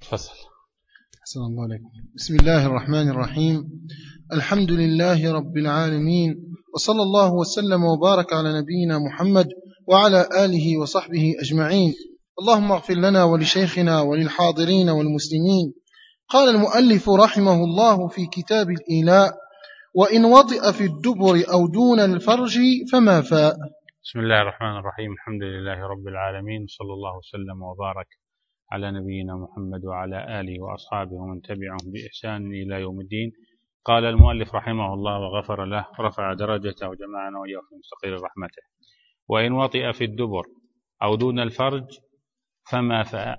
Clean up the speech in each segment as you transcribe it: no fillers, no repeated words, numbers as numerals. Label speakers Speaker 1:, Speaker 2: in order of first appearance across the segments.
Speaker 1: تفضل.
Speaker 2: أحسن الله عليكم. بسم الله الرحمن الرحيم. الحمد لله رب العالمين، وصلى الله وسلم وبارك على نبينا محمد وعلى آله وصحبه أجمعين. اللهم اغفر لنا ولشيخنا وللحاضرين والمسلمين. قال المؤلف رحمه الله في كتاب الإيلاء: وإن وطئ في الدبر أو دون الفرج فما فاء.
Speaker 1: بسم الله الرحمن الرحيم. الحمد لله رب العالمين، صلى الله وسلم وبارك على نبينا محمد وعلى آله وأصحابه ومن تبعهم بإحسان إلى يوم الدين. قال المؤلف رحمه الله وغفر له، رفع درجته وجمعنا وإياه في مستقيل رحمته. وإن وطئ في الدبر أو دون الفرج فما فاء.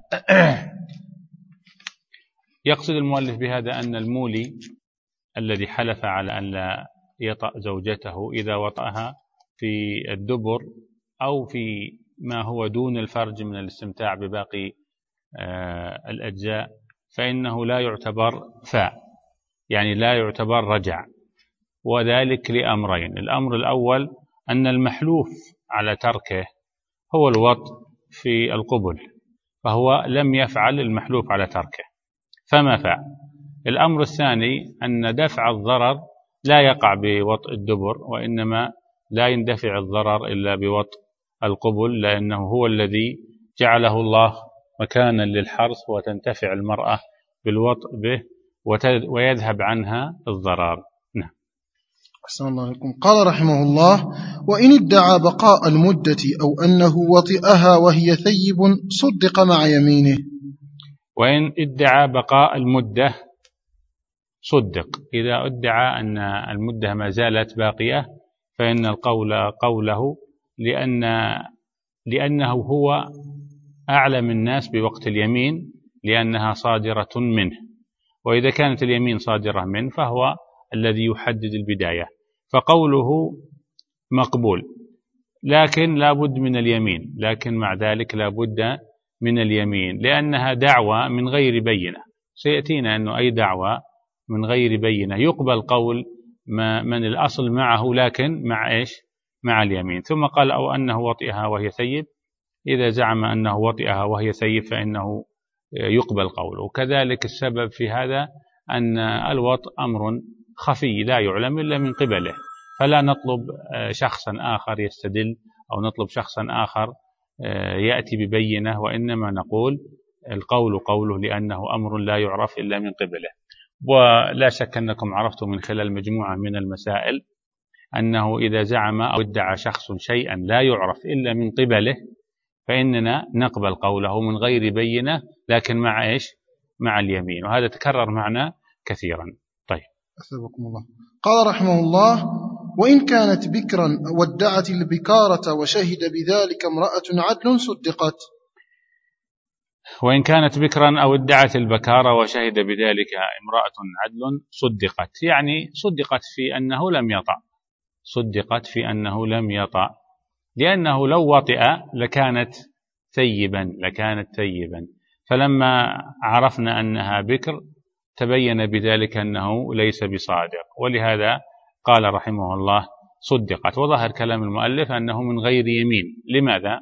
Speaker 1: يقصد المؤلف بهذا أن المولي الذي حلف على أن لا يطأ زوجته إذا وطأها في الدبر أو في ما هو دون الفرج من الاستمتاع بباقي الأجزاء فإنه لا يعتبر فاء، يعني لا يعتبر رجع، وذلك لأمرين. الأمر الأول أن المحلوف على تركه هو الوطء في القبل، فهو لم يفعل المحلوف على تركه فما فاء. الأمر الثاني أن دفع الضرر لا يقع بوطء الدبر، وإنما لا يندفع الضرر إلا بوطء القبل، لأنه هو الذي جعله الله مكانا للحرث وتنتفع المرأة بالوطء به ويذهب عنها الضرر. نعم.
Speaker 2: أحسن الله عليكم. قال رحمه الله: وإن ادعى بقاء المدة أو أنه وطئها وهي ثيب صدق مع يمينه.
Speaker 1: وإن ادعى بقاء المدة صدق. إذا ادعى أن المدة ما زالت باقية فإن القول قوله، لأنه هو أعلم الناس بوقت اليمين لأنها صادرة منه، وإذا كانت اليمين صادرة منه فهو الذي يحدد البداية، فقوله مقبول، لكن لا بد من اليمين، لكن مع ذلك لا بد من اليمين لأنها دعوة من غير بينة. سيأتينا أنه أي دعوة من غير بينة يقبل قول من الأصل معه، لكن مع إيش؟ مع اليمين. ثم قال: أو أنه وطئها وهي ثيب. إذا زعم أنه وطئها وهي ثيب فإنه يقبل قوله. وكذلك السبب في هذا أن الوطء أمر خفي لا يعلم إلا من قبله، فلا نطلب شخصا آخر يستدل أو نطلب شخصا آخر يأتي ببينة، وإنما نقول القول قوله لأنه أمر لا يعرف إلا من قبله. ولا شك أنكم عرفتم من خلال مجموعة من المسائل أنه إذا زعم أو ادعى شخص شيئا لا يعرف إلا من قبله فإننا نقبل قوله من غير بينة، لكن مع إيش؟ مع اليمين، وهذا تكرر معنا كثيرا. طيب.
Speaker 2: أثابكم الله. قال رحمه الله: وإن كانت بكرا وادعت البكارة وشهد بذلك امرأة عدل صدقت.
Speaker 1: وإن كانت بكرا أو ادعت البكارة وشهد بذلك امرأة عدل صدقت، يعني صدقت في أنه لم يطأ، صدقت في أنه لم يطأ، لأنه لو وطئ لكانت ثيبا، فلما عرفنا أنها بكر تبين بذلك أنه ليس بصادق، ولهذا قال رحمه الله صدقت. وظهر كلام المؤلف أنه من غير يمين. لماذا؟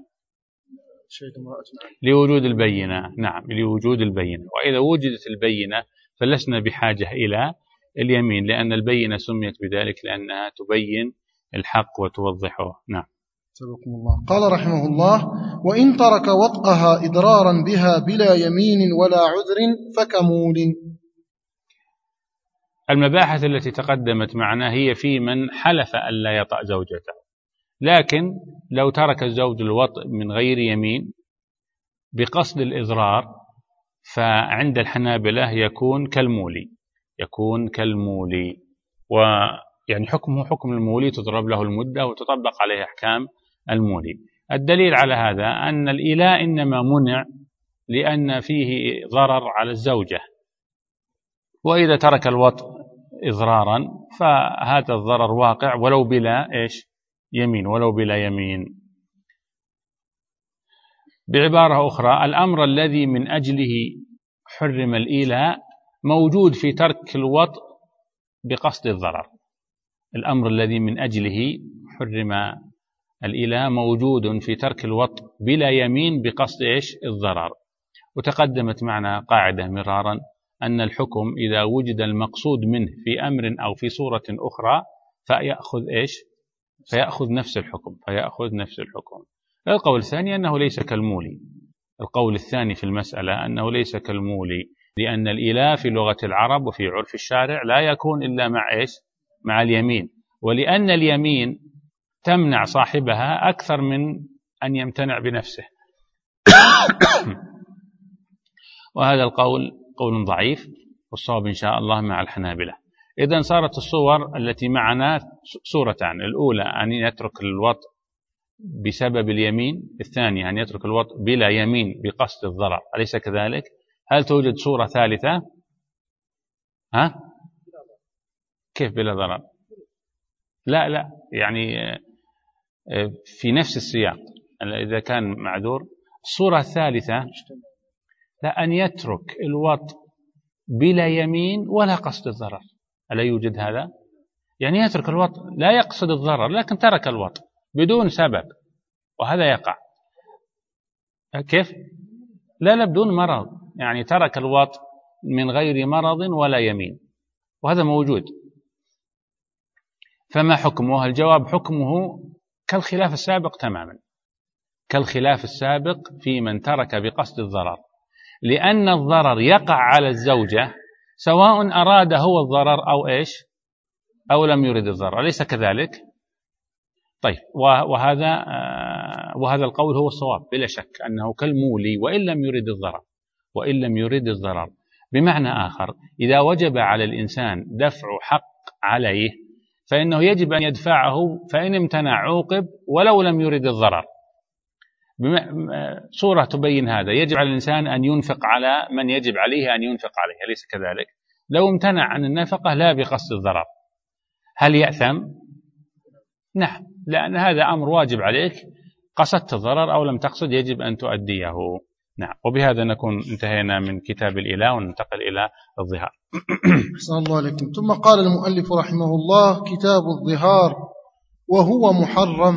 Speaker 1: لوجود البينة. نعم، لوجود البينة، وإذا وجدت البينة فلسنا بحاجة إلى اليمين، لأن البينة سميت بذلك لأنها تبين الحق وتوضحه. نعم.
Speaker 2: سبحان الله. قال رحمه الله: وإن ترك وطئها إضرارا بها بلا يمين ولا عذر فكمول.
Speaker 1: المباحث التي تقدمت معنا هي في من حلف ألا يطأ زوجته، لكن لو ترك الزوج الوطء من غير يمين بقصد الإضرار فعند الحنابلة يكون كالمولي، ويعني حكمه حكم المولي، تضرب له المدة وتطبق عليه أحكام المولي. الدليل على هذا أن الإيلاء إنما منع لأن فيه ضرر على الزوجة، وإذا ترك الوطء إضرارا فهذا الضرر واقع ولو بلا يمين. بعبارة أخرى، الأمر الذي من أجله حرم الإيلاء موجود في ترك الوطء بقصد الضرر. الأمر الذي من أجله حرم الإيلاء موجود في ترك الوطء بلا يمين بقصد الضرر. وتقدمت معنا قاعدة مرارا أن الحكم إذا وجد المقصود منه في أمر أو في صورة أخرى فيأخذ إيش؟ فيأخذ نفس الحكم. القول الثاني أنه ليس كالمولي. القول الثاني في المسألة أنه ليس كالمولي، لأن الإله في لغة العرب وفي عرف الشارع لا يكون إلا مع إيش؟ مع اليمين، ولأن اليمين تمنع صاحبها أكثر من أن يمتنع بنفسه. وهذا القول قول ضعيف، والصواب إن شاء الله مع الحنابلة. إذن صارت الصور التي معنا صورتان: الأولى أن يترك الوطء بسبب اليمين، الثانية أن يترك الوطء بلا يمين بقصد الضرر، أليس كذلك؟ هل توجد صورة ثالثة؟ كيف بلا ضرر؟ لا يعني في نفس السياق إذا كان معذور. الصورة الثالثة لا، أن يترك الوطء بلا يمين ولا قصد الضرر. ألا يوجد هذا؟ يعني يترك الوطء لا يقصد الضرر لكن ترك الوطء بدون سبب، وهذا يقع. كيف؟ لا بدون مرض، يعني ترك الوطء من غير مرض ولا يمين، وهذا موجود. فما حكمه؟ الجواب حكمه كالخلاف السابق تماما، كالخلاف السابق في من ترك بقصد الضرر، لأن الضرر يقع على الزوجة سواء أراد هو الضرر أو إيش أو لم يرد الضرر، أليس كذلك؟ طيب، وهذا القول هو الصواب بلا شك، أنه كالمولي وإن لم يرد الضرر. بمعنى آخر، إذا وجب على الإنسان دفع حق عليه فإنه يجب أن يدفعه، فإن امتنع عوقب ولو لم يرد الضرر. صورة تبين هذا: يجب على الإنسان أن ينفق على من يجب عليه أن ينفق عليه، أليس كذلك؟ لو امتنع عن النفقة لا بقصد الضرر، هل يأثم؟ نعم، لأن هذا أمر واجب عليك، قصدت الضرر أو لم تقصد يجب أن تؤديه. نعم. وبهذا نكون انتهينا من كتاب الإله وننتقل إلى الظهار.
Speaker 2: صلى الله عليكم. ثم قال المؤلف رحمه الله: كتاب الظهار وهو محرم.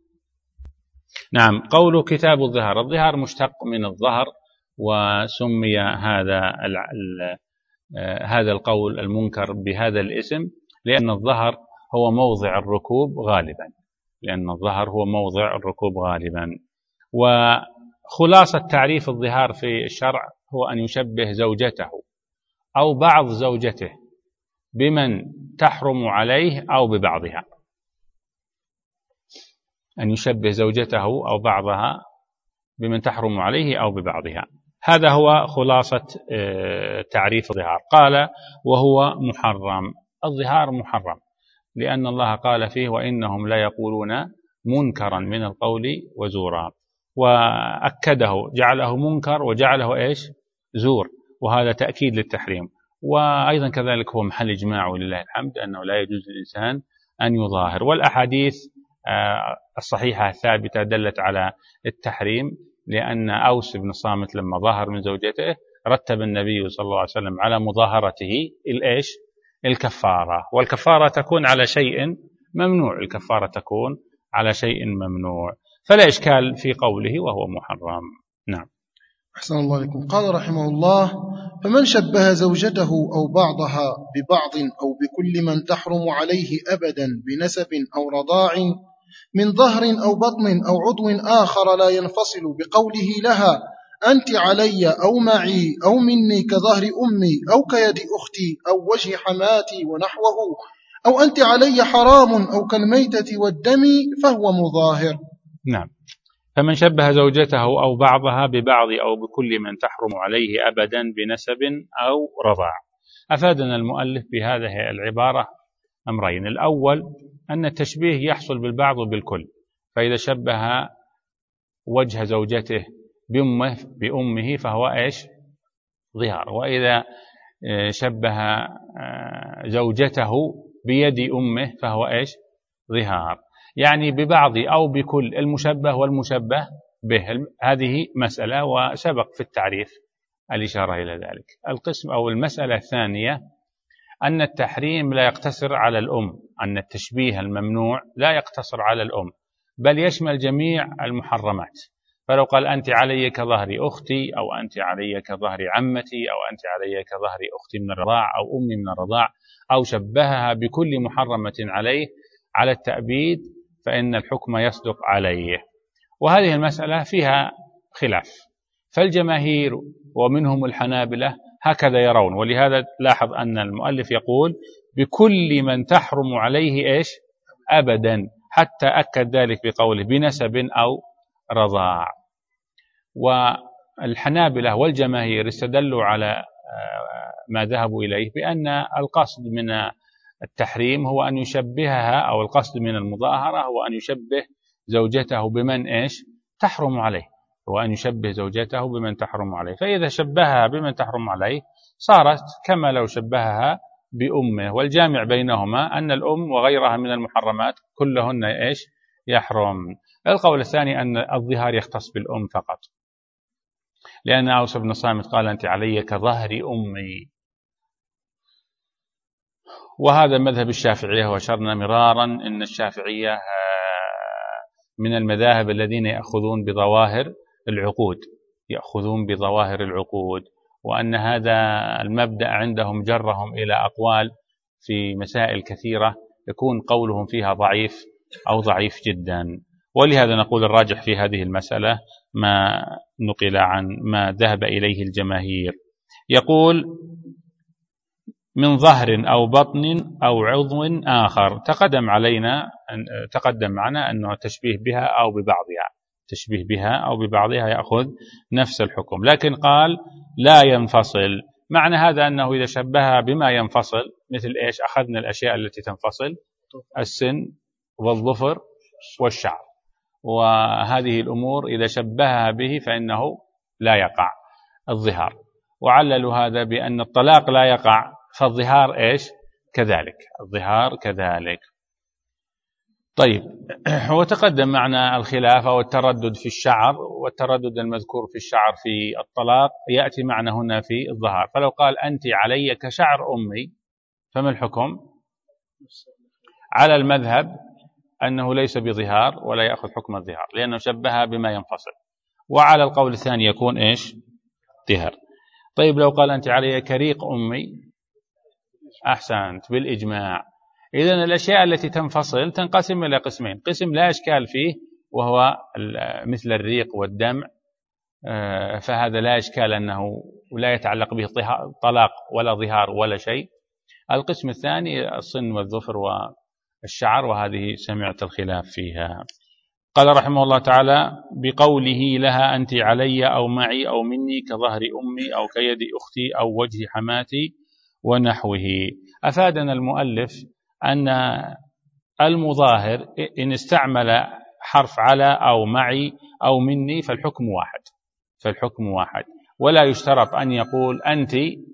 Speaker 1: نعم، قوله كتاب الظهار، الظهار مشتق من الظهر، وسمي هذا القول المنكر بهذا الاسم لأن الظهر هو موضع الركوب غالبا. وخلاصة تعريف الظهار في الشرع هو أن يشبه زوجته أو بعض زوجته بمن تحرم عليه أو ببعضها، أن يشبه زوجته أو بعضها بمن تحرم عليه أو ببعضها. هذا هو خلاصة تعريف الظهار. قال: وهو محرم. الظهار محرم لأن الله قال فيه: وإنهم لا يقولون منكرا من القول وزورا، وأكده، جعله منكر وجعله إيش؟ زور، وهذا تأكيد للتحريم. وأيضا كذلك هو محل إجماع ولله الحمد أنه لا يجوز للإنسان أن يظاهر، والأحاديث الصحيحة الثابتة دلت على التحريم، لأن أوس بن الصامت لما ظاهر من زوجته رتب النبي صلى الله عليه وسلم على مظاهرته الإيش؟ الكفارة، والكفارة تكون على شيء ممنوع، فلا إشكال في قوله وهو محرم. نعم.
Speaker 2: أحسن الله عليكم. قال رحمه الله: فمن شبه زوجته أو بعضها ببعض أو بكل من تحرم عليه أبدا بنسب أو رضاع من ظهر أو بطن أو عضو آخر لا ينفصل بقوله لها أنت علي أو معي أو مني كظهر أمي أو كيد أختي أو وجه حماتي ونحوه، أو أنت علي حرام أو كالميتة والدم، فهو مظاهر.
Speaker 1: نعم. فمن شبه زوجته أو بعضها ببعض أو بكل من تحرم عليه أبدا بنسب أو رضاع. أفادنا المؤلف بهذه العبارة أمرين: الأول أن التشبيه يحصل بالبعض وبالكل، فإذا شبه وجه زوجته بأمه فهو إيش؟ ظهار. وإذا شبه زوجته بيد أمه فهو إيش؟ ظهار. يعني ببعض أو بكل، المشبه والمشبه به. هذه مسألة وسبق في التعريف الإشارة إلى ذلك. القسم أو المسألة الثانية أن التحريم لا يقتصر على الأم، أن التشبيه الممنوع لا يقتصر على الأم، بل يشمل جميع المحرمات. فلو قال أنت علي كظهر أختي، أو أنت علي كظهر عمتي، أو أنت علي كظهر أختي من الرضاع أو أمي من الرضاع، أو شبهها بكل محرمة عليه على التأبيد، فإن الحكم يصدق عليه. وهذه المسألة فيها خلاف، فالجماهير ومنهم الحنابلة هكذا يرون، ولهذا لاحظ أن المؤلف يقول بكل من تحرم عليه إيش؟ أبدا، حتى أكد ذلك بقوله بنسب أو رضاع. والحنابلة والجماهير استدلوا على ما ذهبوا إليه بأن القصد من التحريم هو أن يشبهها، أو القصد من المظاهرة هو أن يشبه زوجته بمن إيش؟ تحرم عليه، هو أن يشبه زوجته بمن تحرم عليه، فإذا شبهها بمن تحرم عليه صارت كما لو شبهها بأمه، والجامع بينهما أن الأم وغيرها من المحرمات كلهن إيش؟ يحرم. القول الثاني أن الظهار يختص بالأم فقط، لأن أوس بن صامت قال أنت علي كظهر أمي، وهذا مذهب الشافعية، وأشرنا مرارا أن الشافعية من المذاهب الذين يأخذون بظواهر العقود، وأن هذا المبدأ عندهم جرهم إلى أقوال في مسائل كثيرة يكون قولهم فيها ضعيف أو ضعيف جدا. ولهذا نقول الراجح في هذه المسألة ما نقل عن ما ذهب إليه الجماهير. يقول من ظهر أو بطن أو عضو آخر، تقدم معنا أنه تشبيه بها أو ببعضها يأخذ نفس الحكم، لكن قال لا ينفصل. معنى هذا أنه إذا شبهها بما ينفصل، مثل إيش؟ أخذنا الأشياء التي تنفصل، السن والظفر والشعر، وهذه الأمور إذا شبهها به فإنه لا يقع الظهار، وعللوا هذا بأن الطلاق لا يقع، فالظهار إيش؟ الظهار كذلك. طيب، وتقدم معنا الخلاف والتردد في الشعر، والتردد المذكور في الشعر في الطلاق يأتي معنا هنا في الظهار. فلو قال أنت علي كشعر أمي، فما الحكم؟ على المذهب أنه ليس بظهار ولا يأخذ حكم الظهار، لأنه شبهها بما ينفصل. وعلى القول الثاني يكون إيش؟ ظهر. طيب لو قال أنت علي كريق أمي، أحسنت، بالإجماع. إذن الأشياء التي تنفصل تنقسم إلى قسمين: قسم لا إشكال فيه وهو مثل الريق والدمع، فهذا لا إشكال أنه لا يتعلق به طلاق ولا ظهار ولا شيء. القسم الثاني الصن والظفر والشعر، وهذه سمعت الخلاف فيها. قال رحمه الله تعالى بقوله لها أنت علي أو معي أو مني كظهر أمي أو كيد أختي أو وجه حماتي ونحوه. أفادنا المؤلف أن المظاهر إن استعمل حرف على أو معي أو مني فالحكم واحد، ولا يشترط أن يقول أنت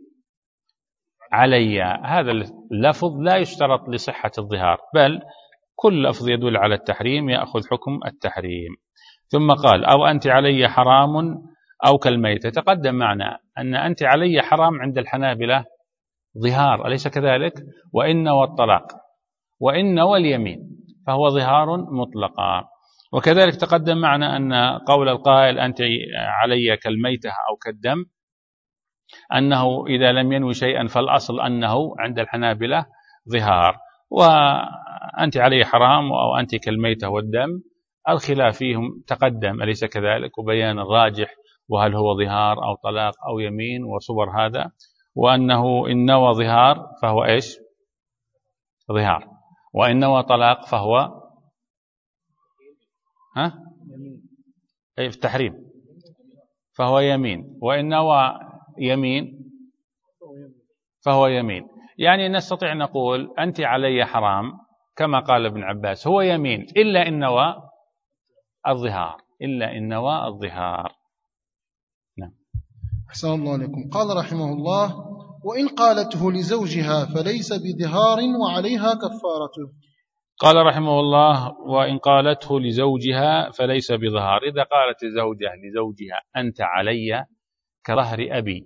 Speaker 1: علي. هذا اللفظ لا يشترط لصحة الظهار، بل كل لفظ يدل على التحريم يأخذ حكم التحريم. ثم قال أو أنت علي حرام أو كالميتة. تقدم معنا أن أنت علي حرام عند الحنابلة ظهار، أليس كذلك؟ وإن والطلاق، وإن واليمين، فهو ظهار مطلقا. وكذلك تقدم معنا أن قول القائل أنت علي كالميتة أو كالدم، أنه إذا لم ينوي شيئا فالأصل أنه عند الحنابلة ظهار. وأنت علي حرام أو أنت كالميتة والدم الخلاف فيهم تقدم، أليس كذلك؟ وبيان الراجح، وهل هو ظهار أو طلاق أو يمين وصبر هذا، وأنه إن نوى ظهار فهو إيش؟ ظهار، وإن نوى طلاق فهو في التحريم فهو يمين، وإن نوى يمين فهو يمين. يعني نستطيع نقول أنت علي حرام كما قال ابن عباس هو يمين إلا إن نوى الظهار. نعم.
Speaker 2: أحسن الله عليكم. قال رحمه الله وإن قالته لزوجها فليس بظهار وعليها كفارته.
Speaker 1: قال رحمه الله وإن قالته لزوجها فليس بظهار. إذا قالت الزوجة لزوجها أنت علي كظهر أبي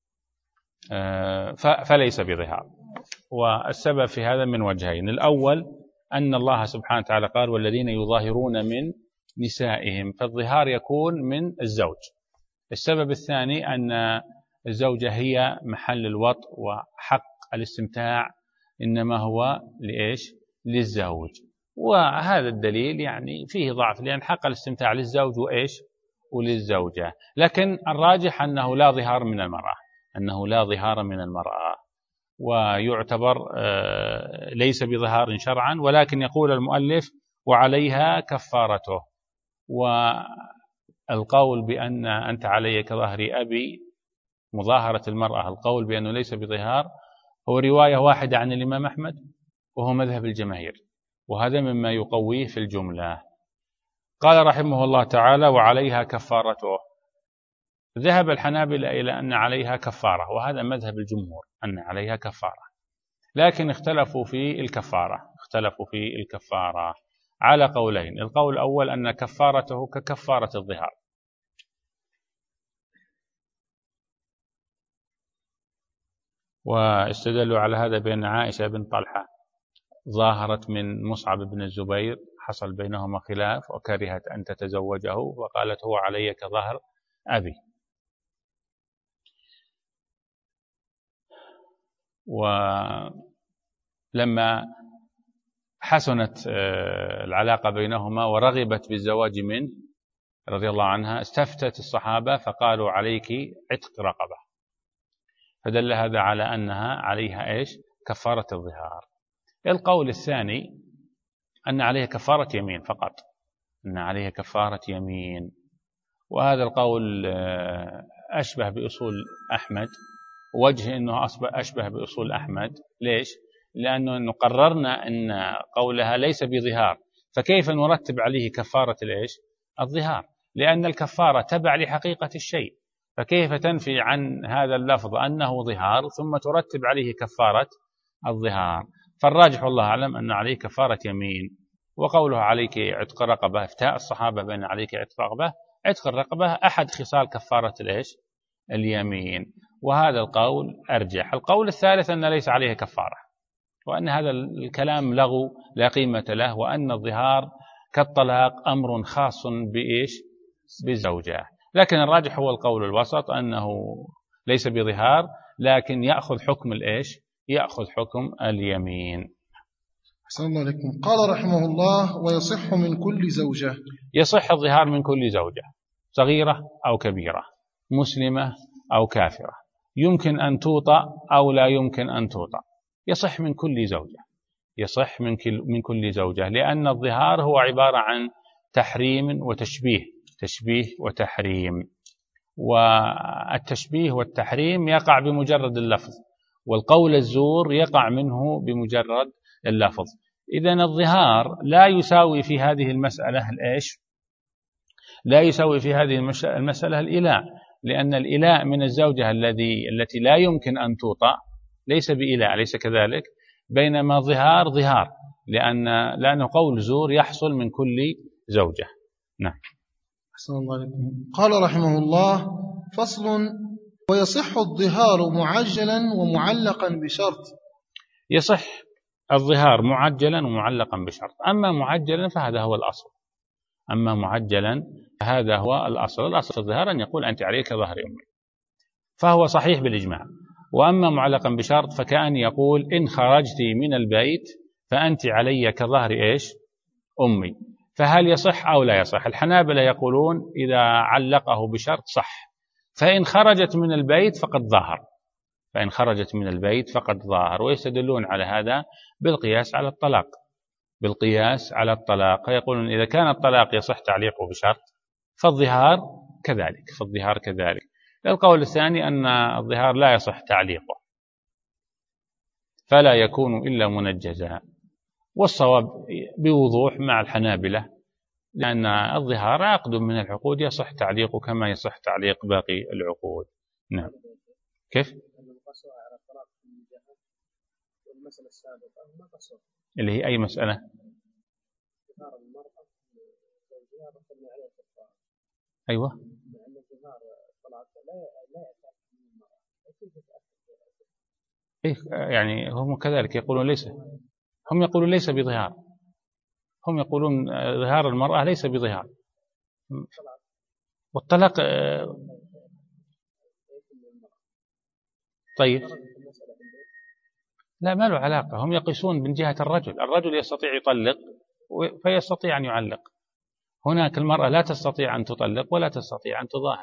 Speaker 1: فليس بظهار، والسبب في هذا من وجهين. الأول أن الله سبحانه وتعالى قال والذين يظاهرون من نسائهم، فالظهار يكون من الزوج. السبب الثاني أن الزوجة هي محل الوطء، وحق الاستمتاع إنما هو لإيش؟ للزوج. وهذا الدليل يعني فيه ضعف، لأن حق الاستمتاع للزوج وإيش؟ وللزوجة. لكن الراجح أنه لا ظهار من المرأة، أنه لا ظهار من المرأة، ويعتبر ليس بظهار شرعا، ولكن يقول المؤلف وعليها كفارته. والقول بأن أنت علي كظهر أبي، مظاهرة المرأة، القول بأنه ليس بظهار هو رواية واحدة عن الإمام أحمد، وهو مذهب الجماهير، وهذا مما يقويه في الجملة. قال رحمه الله تعالى وعليها كفارته. ذهب الحنابلة إلى أن عليها كفارة، وهذا مذهب الجمهور أن عليها كفارة، لكن اختلفوا في الكفارة على قولين. القول الأول أن كفارته ككفارة الظهار، واستدلوا على هذا بأن عائشة بن طلحة ظاهرت من مصعب بن الزبير، حصل بينهما خلاف وكرهت أن تتزوجه، وقالت هو علي كظهر أبي. ولما حسنت العلاقة بينهما ورغبت بالزواج منه رضي الله عنها، استفتت الصحابة فقالوا عليك عتق رقبة، فدل هذا على أنها عليها إيش؟ كفارة الظهار. القول الثاني أن عليها كفارة يمين فقط، أن عليها كفارة يمين، وهذا القول أشبه بأصول أحمد. وجه أنه أشبه بأصول أحمد ليش؟ لأنه قررنا أن قولها ليس بظهار، فكيف نرتب عليه كفارة الإيش؟ الظهار، لأن الكفارة تبع لحقيقة الشيء، فكيف تنفي عن هذا اللفظ أنه ظهار ثم ترتب عليه كفارة الظهار؟ فالراجح والله أعلم أن عليه كفارة يمين. وقوله عليك عتق رقبة، افتاء الصحابة بأن عليك عتق رقبة، عتق الرقبة أحد خصال كفارة الإيش؟ اليمين، وهذا القول أرجح. القول الثالث أن ليس عليه كفارة، وأن هذا الكلام لغو لا قيمة له، وأن الظهار كالطلاق أمر خاص بإيش؟ بالزوجة. لكن الراجح هو القول الوسط، أنه ليس بظهار، لكن يأخذ حكم الإيش؟ يأخذ حكم اليمين.
Speaker 2: أحسن الله عليكم. قال رحمه الله ويصح من كل زوجة.
Speaker 1: يصح الظهار من كل زوجة، صغيرة أو كبيرة، مسلمة أو كافرة، يمكن أن توطأ أو لا يمكن أن توطأ، يصح من كل زوجة، يصح من كل زوجة، لأن الظهار هو عبارة عن تحريم وتشبيه، تشبيه وتحريم، والتشبيه والتحريم يقع بمجرد اللفظ، والقول الزور يقع منه بمجرد اللفظ. إذن الظهار لا يساوي في هذه المسألة الإيش؟ لا يساوي في هذه المسألة الإلاء، لأن الإلاء من الزوجة التي لا يمكن أن توطأ ليس بإلاء، ليس كذلك، بينما ظهار لأنه قول زور يحصل من كل زوجة. نعم.
Speaker 2: أحسن الله عليكم. قال رحمه الله فصل ويصح الظهار معجلا ومعلقا بشرط.
Speaker 1: يصح الظهار معجلا ومعلقا بشرط. أما معجلا فهذا هو الأصل، أما معجلا فهذا هو الأصل. الأصل في الظهار أن يقول أنت عليك ظهر أمي، فهو صحيح بالإجماع. وأما معلقا بشرط فكأن يقول إن خرجت من البيت فأنت علي كظهر إيش؟ أمي. فهل يصح أو لا يصح؟ الحنابلة يقولون إذا علقه بشرط صح، فإن خرجت من البيت فقد ظهر، فإن خرجت من البيت فقد ظهر. ويستدلون على هذا بالقياس على الطلاق، بالقياس على الطلاق، فيقولون إذا كان الطلاق يصح تعليقه بشرط فالظهار كذلك، فالظهار كذلك. القول الثاني أن الظهار لا يصح تعليقه، فلا يكون إلا منجزا، والصواب بوضوح مع الحنابلة، لأن الظهار عقد من العقود يصح تعليقه كما يصح تعليق باقي العقود. نعم. كيف؟ اللي هي أي مسألة؟ أيوة. إيه يعني هم كذلك يقولون ليس، هم يقولون ليس بظهار، هم يقولون ظهار المرأة ليس بظهار، والطلاق طيب لا، ما له علاقة. هم يقيسون من جهة الرجل يستطيع يطلق فيستطيع أن يعلق. هناك المرأة لا تستطيع أن تطلق ولا تستطيع أن تظاهر.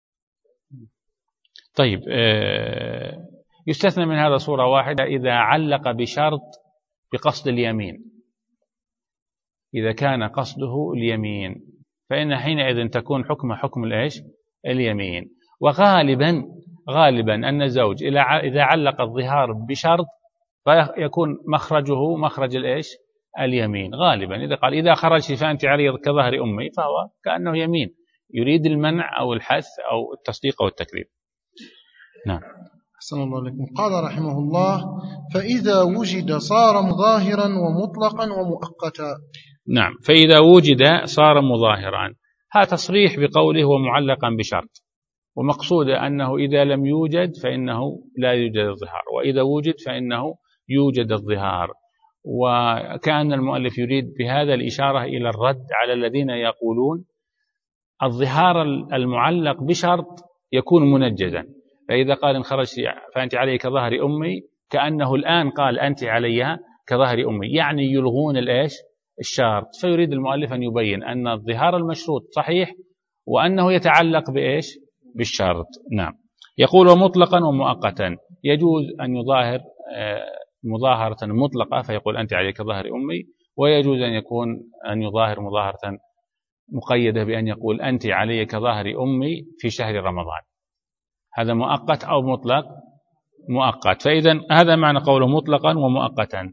Speaker 1: طيب يستثنى من هذا صورة واحدة، إذا علق بشرط بقصد اليمين، إذا كان قصده اليمين فإن حينئذ تكون حكم الإيش؟ اليمين. وغالبا أن الزوج إذا علق الظهار بشرط فيكون مخرجه مخرج الإيش؟ اليمين. غالبا إذا قال إذا خرجت فأنت علي كظهر أمي، فهو كأنه يمين، يريد المنع أو الحث أو التصديق أو التكذيب. نعم.
Speaker 2: أحسن الله لكم. قال رحمه الله: فإذا وجد صار مظاهرا ومطلقا ومؤقتا.
Speaker 1: نعم، فإذا وجد صار مظاهرا، هذا تصريح بقوله ومعلقا بشرط، ومقصود أنه إذا لم يوجد فإنه لا يوجد الظهار، وإذا وجد فإنه يوجد الظهار. وكأن المؤلف يريد بهذا الإشارة إلى الرد على الذين يقولون الظهار المعلق بشرط يكون منجزا، فإذا قال إن خرجت فأنت علي كظهر أمي، كأنه الآن قال أنت عليها كظهر أمي، يعني يلغون الإيش؟ الشرط. فيريد المؤلف أن يبين أن الظهار المشروط صحيح، وأنه يتعلق بإيش؟ بالشرط. نعم. يقول ومطلقا ومؤقتا، يجوز أن يظاهر مظاهرة مطلقة فيقول أنت عليك ظهر أمي، ويجوز أن يظاهر مظاهرة مقيدة بأن يقول أنت عليك ظهر أمي في شهر رمضان. هذا مؤقت أو مطلق؟ مؤقت. فإذا هذا معنى قوله مطلقا ومؤقتا.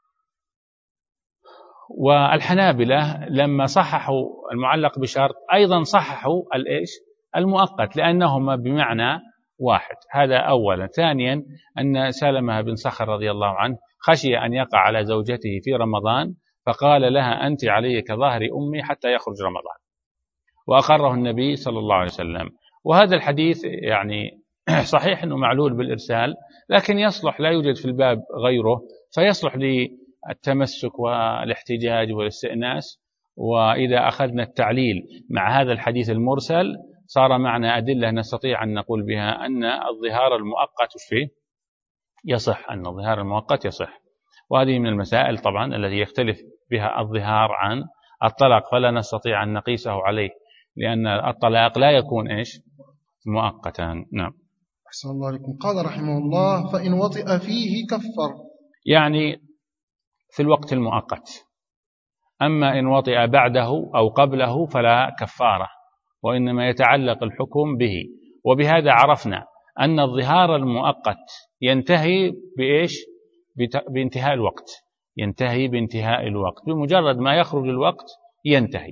Speaker 1: والحنابلة لما صححوا المعلق بشرط أيضا صححوا الإيش؟ المؤقت، لأنهما بمعنى واحد. هذا أولا. ثانيا أن سلمة بن صخر رضي الله عنه خشي أن يقع على زوجته في رمضان، فقال لها أنت علي كظهر أمي حتى يخرج رمضان، وأقره النبي صلى الله عليه وسلم. وهذا الحديث يعني صحيح أنه معلول بالإرسال، لكن يصلح، لا يوجد في الباب غيره، فيصلح للتمسك والاحتجاج والاستئناس. وإذا أخذنا التعليل مع هذا الحديث المرسل صار معنا أدلة نستطيع أن نقول بها أن الظهار المؤقت فيه يصح، أن الظهار المؤقت يصح. وهذه من المسائل طبعا التي يختلف بها الظهار عن الطلاق، فلا نستطيع أن نقيسه عليه، لأن الطلاق لا يكون إيش؟ مؤقتا. نعم.
Speaker 2: أحسن الله عليكم. قال رحمه الله: فإن وطئ فيه كفر،
Speaker 1: يعني في الوقت المؤقت. أما إن وطئ بعده أو قبله فلا كفارة، وإنما يتعلق الحكم به. وبهذا عرفنا أن الظهار المؤقت ينتهي بإيش؟ بانتهاء الوقت، ينتهي بانتهاء الوقت، بمجرد ما يخرج الوقت ينتهي،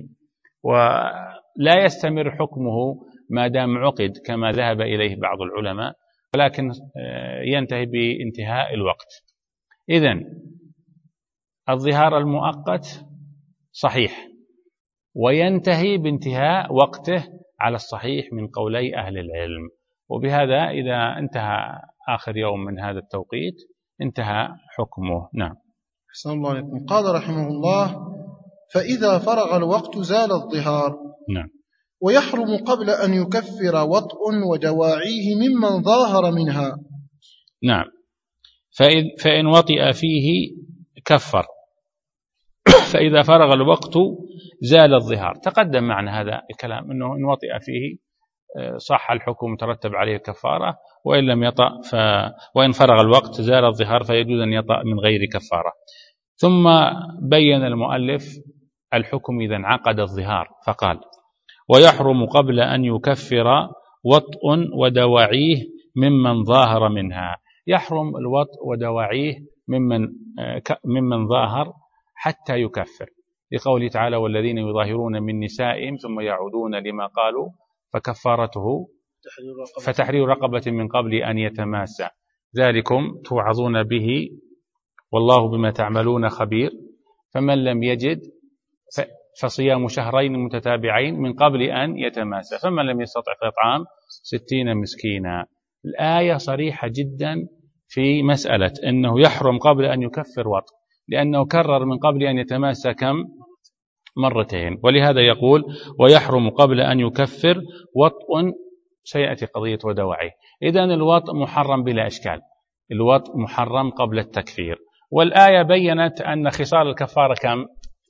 Speaker 1: ولا يستمر حكمه ما دام عقد كما ذهب إليه بعض العلماء، ولكن ينتهي بانتهاء الوقت. إذن الظهار المؤقت صحيح، وينتهي بانتهاء وقته على الصحيح من قولي أهل العلم. وبهذا إذا انتهى آخر يوم من هذا التوقيت انتهى حكمه. نعم.
Speaker 2: أحسن الله عليكم. قال رحمه الله: فإذا فرغ الوقت زال الظهار.
Speaker 1: نعم.
Speaker 2: ويحرم قبل أن يكفر وطء ودواعيه ممن ظاهر منها.
Speaker 1: نعم. فإن وطئ فيه كفر، فإذا فرغ الوقت زال الظهار. تقدم معنا هذا الكلام أنه إن وطئ فيه صح الحكم ترتب عليه كفارة، وإن لم يطأ وإن فرغ الوقت زال الظهار فيجوز أن يطأ من غير كفارة. ثم بين المؤلف الحكم إذا انعقد الظهار فقال: ويحرم قبل أن يكفر وطء ودواعيه ممن ظاهر منها. يحرم الوطء ودواعيه ممن ظاهر حتى يكفر، لقوله تعالى: والذين يظاهرون من نسائهم ثم يعودون لما قالوا فكفارته فتحرير رقبة من قبل أن يتماسى، ذلكم توعظون به والله بما تعملون خبير، فمن لم يجد فصيام شهرين متتابعين من قبل أن يتماسى، فمن لم يستطع فإطعام 60 مسكينا. الآية صريحة جدا في مسألة أنه يحرم قبل أن يكفر وطء، لأنه كرر من قبل أن يتماسى كم؟ مرتين. ولهذا يقول ويحرم قبل أن يكفر وطء، سيأتي قضية ودواعيه. إذن الوطء محرم بلا إشكال، الوطء محرم قبل التكفير. والآية بيّنت أن خصال الكفارة كم؟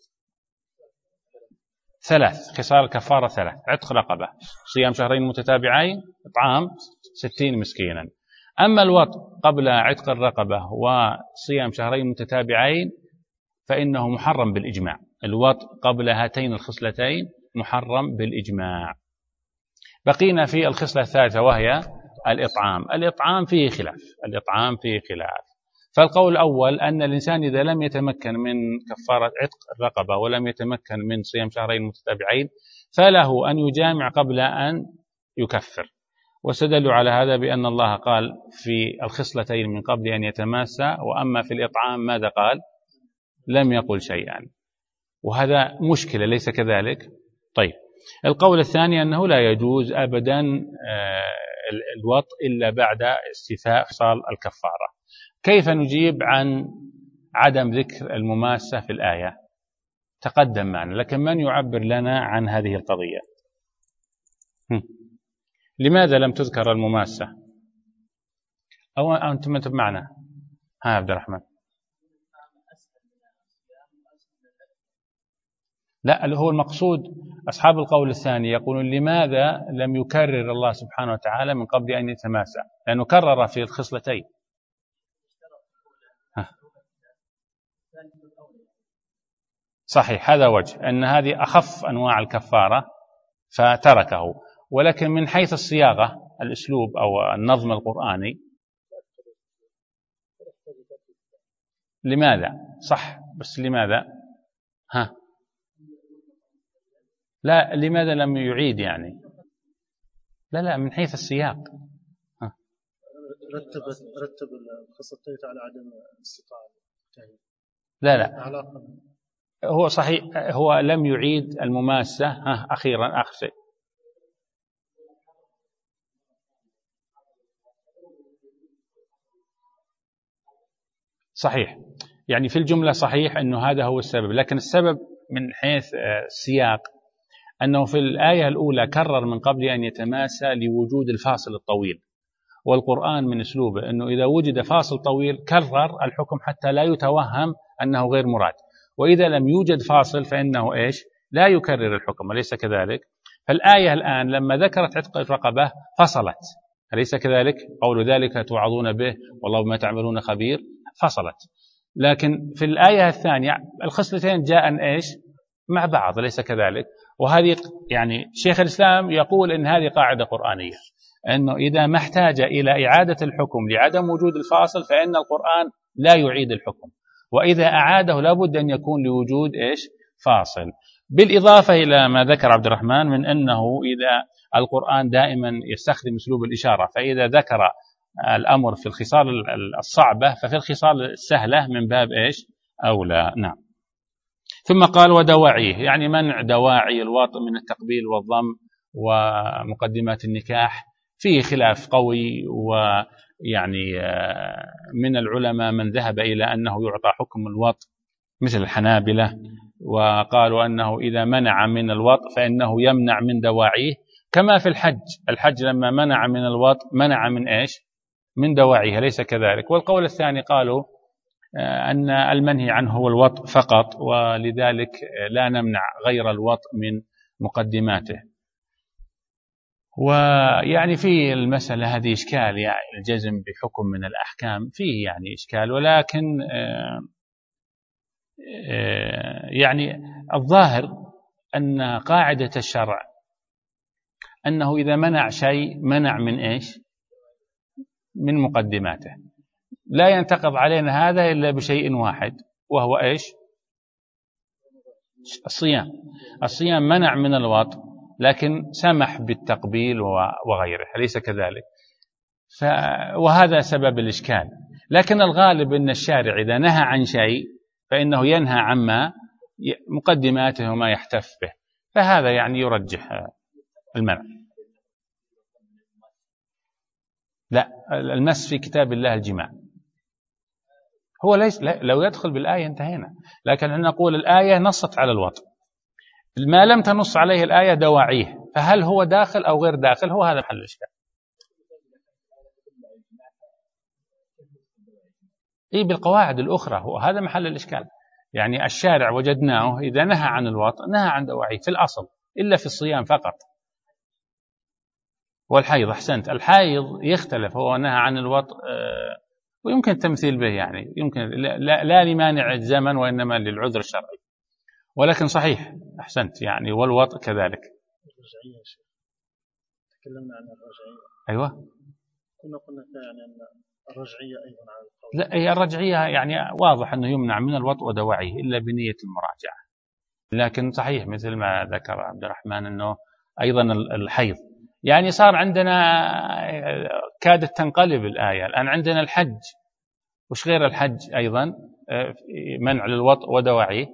Speaker 1: 3 خصال الكفارة 3: عتق رقبة، صيام شهرين متتابعين، إطعام 60 مسكينا. أما الوطء قبل عتق الرقبة وصيام شهرين متتابعين فإنه محرم بالإجماع. الوطء قبل هاتين الخصلتين محرم بالإجماع. بقينا في الخصلة الثالثة وهي الإطعام. الإطعام فيه خلاف. فالقول الأول أن الإنسان إذا لم يتمكن من كفارة عتق الرقبة ولم يتمكن من صيام شهرين متتابعين فله أن يجامع قبل أن يكفر، واستدلوا على هذا بأن الله قال في الخصلتين من قبل أن يتماسى، وأما في الإطعام ماذا قال؟ لم يقل شيئا، وهذا مشكلة، ليس كذلك؟ طيب، القول الثاني أنه لا يجوز أبدا الوطء إلا بعد استيفاء خصال الكفارة. كيف نجيب عن عدم ذكر المماسة في الآية؟ تقدم معنا، لكن من يعبر لنا عن هذه القضية؟ لماذا لم تذكر المماسة؟ أو أنتم معنا؟ عبد الرحمن. لا، هو المقصود أصحاب القول الثاني يقولون لماذا لم يكرر الله سبحانه وتعالى من قبل أن يتماسى؟ لأنه كرر في الخصلتين. صحيح، هذا وجه، أن هذه أخف أنواع الكفارة فتركه، ولكن من حيث الصياغة، الأسلوب أو النظم القرآني، لماذا؟ صح، بس لماذا؟ لا، لماذا لم يعيد يعني؟ لا، من حيث السياق.
Speaker 2: رتب الخصلتين على عدم الاستطاعة.
Speaker 1: لا، هو صحيح، هو لم يعيد المماسة. أخيرا آخر شيء. صحيح، يعني في الجملة صحيح أنه هذا هو السبب، لكن السبب من حيث السياق أنه في الآية الأولى كرر من قبل أن يتماسى لوجود الفاصل الطويل، والقرآن من أسلوبه أنه إذا وجد فاصل طويل كرر الحكم حتى لا يتوهم أنه غير مراد، وإذا لم يوجد فاصل فإنه لا يكرر الحكم، أليس كذلك؟ فالآية الآن لما ذكرت عتق الرقبة فصلت، أليس كذلك؟ قول ذلك توعظون به والله بما تعملون خبير، فصلت. لكن في الآية الثانية الخصلتين جاء مع بعض، أليس كذلك؟ وهذه يعني شيخ الإسلام يقول إن هذه قاعدة قرآنية، أنه إذا ما احتاج إلى إعادة الحكم لعدم وجود الفاصل فإن القرآن لا يعيد الحكم، وإذا أعاده لابد أن يكون لوجود فاصل. بالإضافة إلى ما ذكر عبد الرحمن من أنه إذا القرآن دائما يستخدم أسلوب الإشارة، فإذا ذكر الأمر في الخصال الصعبة ففي الخصال السهلة من باب أولى. نعم. ثم قال ودواعيه، يعني منع دواعي الوطء من التقبيل والضم ومقدمات النكاح. فيه خلاف قوي، ويعني من العلماء من ذهب إلى أنه يعطى حكم الوطء مثل الحنابلة، وقالوا أنه إذا منع من الوطء فإنه يمنع من دواعيه، كما في الحج لما منع من الوطء منع من من دواعيه، ليس كذلك؟ والقول الثاني قالوا أن المنهي عنه هو الوطء فقط، ولذلك لا نمنع غير الوطء من مقدماته. ويعني في المسألة هذه إشكال، يعني الجزم بحكم من الأحكام فيه يعني إشكال، ولكن يعني الظاهر أن قاعدة الشرع أنه إذا منع شيء منع من من مقدماته. لا ينتقض علينا هذا إلا بشيء واحد، وهو الصيام منع من الوطء لكن سمح بالتقبيل وغيره، أليس كذلك؟ وهذا سبب الإشكال. لكن الغالب أن الشارع إذا نهى عن شيء فإنه ينهى عما مقدماته وما يحتف به، فهذا يعني يرجح المنع. لا، المس في كتاب الله الجماع، هو ليس لو يدخل بالآية انتهينا، لكن نقول الآية نصت على الوطء، ما لم تنص عليه الآية دواعيه، فهل هو داخل أو غير داخل؟ هو هذا محل الإشكال. بالقواعد الأخرى، هو هذا محل الإشكال. يعني الشارع وجدناه إذا نهى عن الوطء نهى عن دواعيه في الأصل، إلا في الصيام فقط والحيض. أحسنت، الحيض يختلف، هو نهى عن الوطء ويمكن التمثيل به، يعني يمكن لا لمانع الزمن وإنما للعذر الشرعي، ولكن صحيح أحسنت يعني، والوطء كذلك.
Speaker 2: الرجعية شيخ، تكلمنا عن الرجعية.
Speaker 1: أيوة،
Speaker 2: قلنا يعني أن الرجعية أيضا على القول.
Speaker 1: لا، هي الرجعية يعني واضح أنه يمنع من الوطء ودواعيه إلا بنية المراجعة، لكن صحيح مثل ما ذكر عبد الرحمن أنه أيضا الحيض، يعني صار عندنا كادت تنقلب الآية الآن. عندنا الحج، وش غير الحج أيضا منع للوطء ودواعيه؟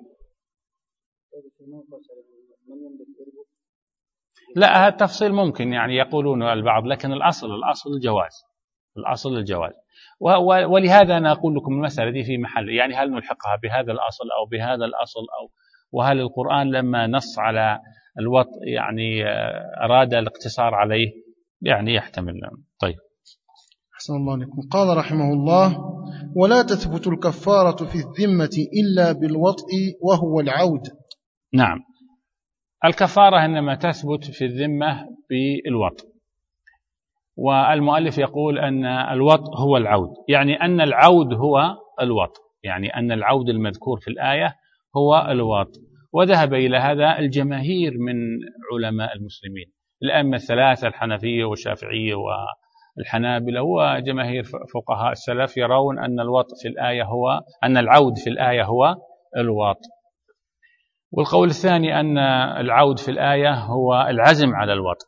Speaker 1: لا، هذا التفصيل ممكن يعني يقولون البعض، لكن الأصل الجواز، الأصل الجواز. ولهذا أنا أقول لكم المسألة دي في محل، يعني هل نلحقها بهذا الأصل أو بهذا الأصل، وهل القرآن لما نص على الوطء يعني أراد الاقتصار عليه؟ يعني يحتمل. طيب،
Speaker 2: أحسن الله عليكم. قال رحمه الله: ولا تثبت الكفارة في الذمة إلا بالوطء وهو العود.
Speaker 1: نعم، الكفارة إنما تثبت في الذمة بالوطء، والمؤلف يقول أن الوطء هو العود، يعني أن العود هو الوطء، يعني أن العود المذكور في الآية هو الوطء. وذهب إلى هذا الجماهير من علماء المسلمين، الأئمة الثلاثة، الحنفية والشافعية والحنابلة وجماهير فقهاء السلف، يرون أن الوطء في الآية هو أن العود في الآية هو الوطء. والقول الثاني أن العود في الآية هو العزم على الوطء.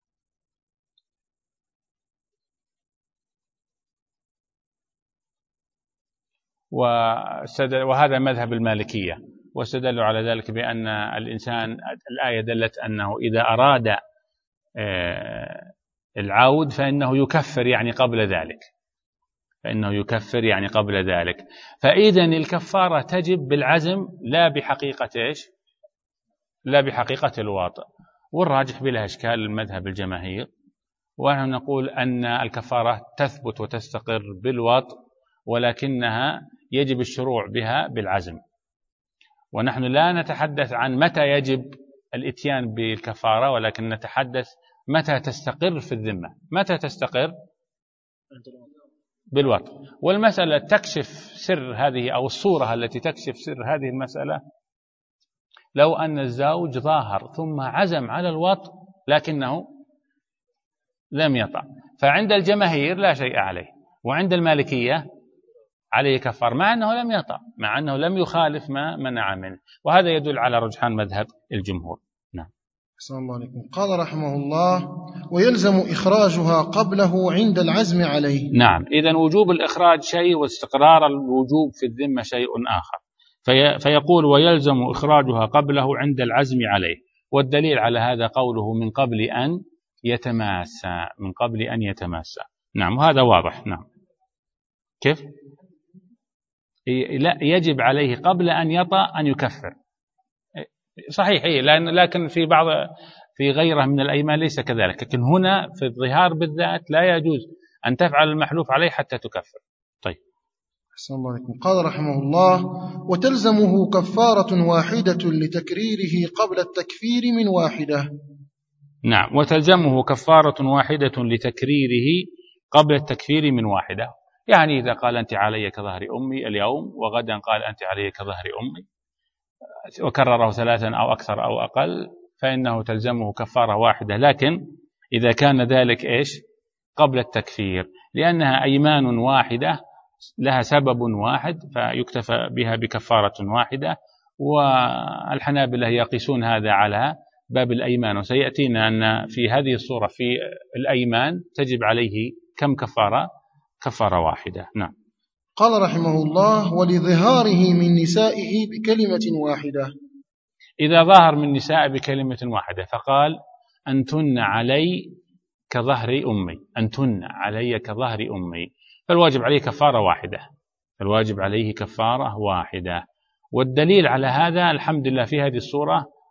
Speaker 1: وهذا مذهب المالكية، واستدلوا على ذلك بأن الإنسان، الآية دلت أنه إذا أراد العود فإنه يكفر يعني قبل ذلك، فإذن الكفارة تجب بالعزم لا بحقيقة إيش؟ لا بحقيقة الوطء. والراجح بلا إشكال المذهب الجماهير، ونحن نقول أن الكفارة تثبت وتستقر بالوطء، ولكنها يجب الشروع بها بالعزم. ونحن لا نتحدث عن متى يجب الاتيان بالكفارة، ولكن نتحدث متى تستقر في الذمة. متى تستقر؟ بالوطء. والمسألة تكشف سر هذه، أو الصورة التي تكشف سر هذه المسألة، لو أن الزوج ظاهر ثم عزم على الوطء لكنه لم يطع، فعند الجماهير لا شيء عليه، وعند المالكية عليه كفار مع أنه لم يطع، مع أنه لم يخالف ما منع منه، وهذا يدل على رجحان مذهب الجمهور. نعم.
Speaker 2: أحسن الله عليكم. قال رحمه الله: ويلزم إخراجها قبله عند العزم عليه.
Speaker 1: نعم، إذن وجوب الإخراج شيء، واستقرار الوجوب في الذمة شيء آخر. فيقول: ويلزم إخراجها قبله عند العزم عليه. والدليل على هذا قوله: من قبل أن يتماسى. نعم، وهذا واضح. نعم. كيف؟ لا، يجب عليه قبل أن يطأ أن يكفر. صحيح، لكن في غيره من الأيمان ليس كذلك، لكن هنا في الظهار بالذات لا يجوز أن تفعل المحلوف عليه حتى تكفر. طيب.
Speaker 2: أحسن الله عليكم. قال رحمه الله: وتلزمه كفارة واحدة لتكريره قبل التكفير من واحدة.
Speaker 1: نعم، وتلزمه كفارة واحدة لتكريره قبل التكفير من واحدة، يعني إذا قال أنت علي كظهر أمي اليوم، وغدا قال أنت علي كظهر أمي، وكرره 3 أو أكثر أو أقل، فإنه تلزمه كفارة واحدة، لكن إذا كان ذلك إيش؟ قبل التكفير، لأنها أيمان واحدة لها سبب واحد، فيكتفى بها بكفارة واحدة. والحنابلة يقيسون هذا على باب الأيمان، وسيأتينا أن في هذه الصورة في الأيمان تجب عليه كم كفارة؟ كفارة واحدة. نعم.
Speaker 2: قال رحمه الله: ولظهاره من نسائه بكلمة واحدة.
Speaker 1: إذا ظهر من نساء بكلمة واحدة، فقال: أنتن علي كظهر أمي، أنتن علي كظهر أمي، فالواجب عليه كفارة واحدة. والدليل على هذا الحمد لله في هذه الصورة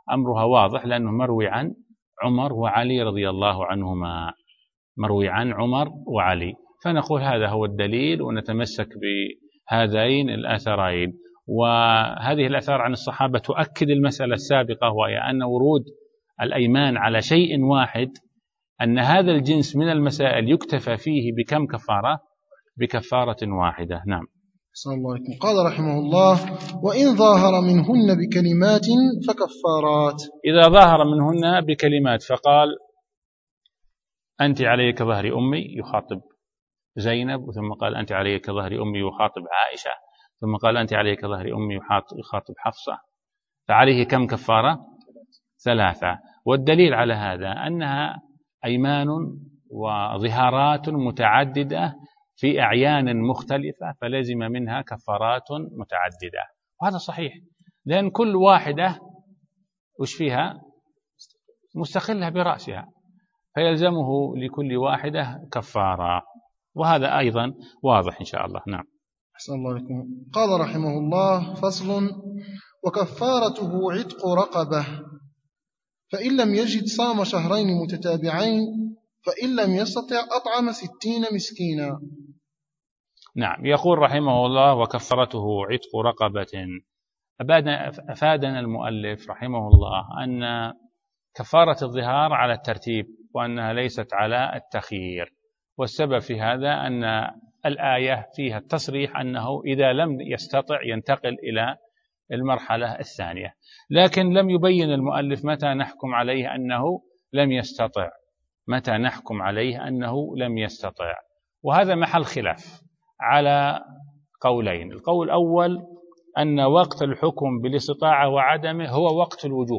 Speaker 1: أمرها واضح لأنه مروي عن عمر وعلي رضي الله عنهما، مروي عن عمر وعلي، فنقول هذا هو الدليل ونتمسك بهذين الأثرين. وهذه الأثار عن الصحابة تؤكد المسألة السابقة، وهي أن ورود الأيمان على شيء واحد أن هذا الجنس من المسائل يكتفى فيه بكم كفارة؟ بكفارة واحدة. نعم.
Speaker 2: صلى الله عليه وسلم. قال رحمه الله: وإن ظاهر منهن بكلمات فكفارات.
Speaker 1: إذا ظاهر منهن بكلمات، فقال أنت علي كظهر أمي، يخاطب زينب، ثم قال أنت علي كظهر أمي، يخاطب عائشة، ثم قال أنت علي كظهر أمي، يخاطب حفصة، فعليه كم كفارة؟ 3. والدليل على هذا أنها أيمان وظهارات متعددة في أعيان مختلفة، فلازم منها كفارات متعددة، وهذا صحيح، لأن كل واحدة وش فيها؟ مستقلة برأسها، فيلزمه لكل واحدة كفارة، وهذا أيضا واضح إن شاء الله. نعم.
Speaker 2: أحسن الله عليكم. قال رحمه الله: فصل: وكفارته عتق رقبة، فإن لم يجد صام شهرين متتابعين، فإن لم يستطع أطعم 60 مسكينا.
Speaker 1: نعم. يقول رحمه الله: وكفارته عتق رقبة. أفادنا المؤلف رحمه الله أن كفارة الظهار على الترتيب، وأنها ليست على التخيير، والسبب في هذا أن الآية فيها التصريح أنه إذا لم يستطع ينتقل إلى المرحلة الثانية، لكن لم يبين المؤلف متى نحكم عليه أنه لم يستطع، متى نحكم عليه أنه لم يستطع، وهذا محل خلاف على قولين. القول الأول أن وقت الحكم بالاستطاعة وعدمه هو وقت الوجوب،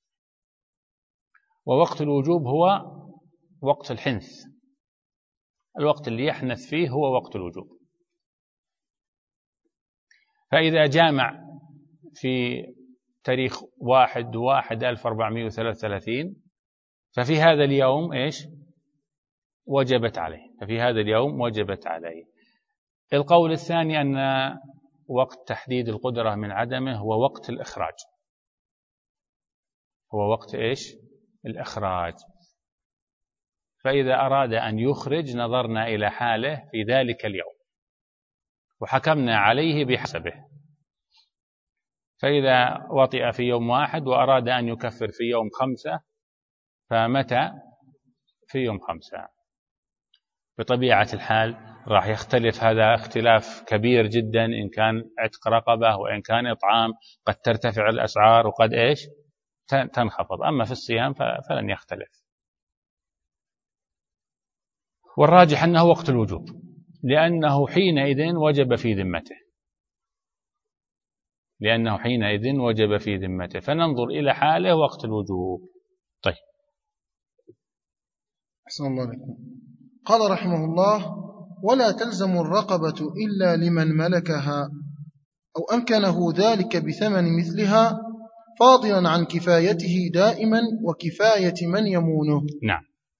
Speaker 1: ووقت الوجوب هو وقت الحنث، الوقت اللي يحنث فيه هو وقت الوجوب. فإذا جامع في تاريخ 1/1/1433 ففي هذا اليوم إيش؟ وجبت عليه، ففي هذا اليوم وجبت عليه. القول الثاني أن وقت تحديد القدرة من عدمه هو وقت الإخراج، هو وقت إيش؟ الإخراج. فإذا أراد أن يخرج نظرنا إلى حاله في ذلك اليوم وحكمنا عليه بحسبه، فإذا وطئ في يوم 1 وأراد أن يكفر في يوم 5 فمتى؟ في يوم 5. بطبيعة الحال راح يختلف، هذا اختلاف كبير جدا، إن كان عتق رقبة وإن كان إطعام قد ترتفع الأسعار وقد إيش؟ تنخفض. أما في الصيام فلن يختلف. والراجح أنه وقت الوجوب، لأنه حينئذ وجب في ذمته، لأنه حينئذ وجب في ذمته، فننظر إلى حاله وقت الوجوب. طيب.
Speaker 2: أحسن الله عليكم. قال رحمه الله: ولا تلزم الرقبة إلا لمن ملكها أو أمكنه ذلك بثمن مثلها، فاضلا عن كفايته دائما وكفاية من يمونه.
Speaker 1: نعم.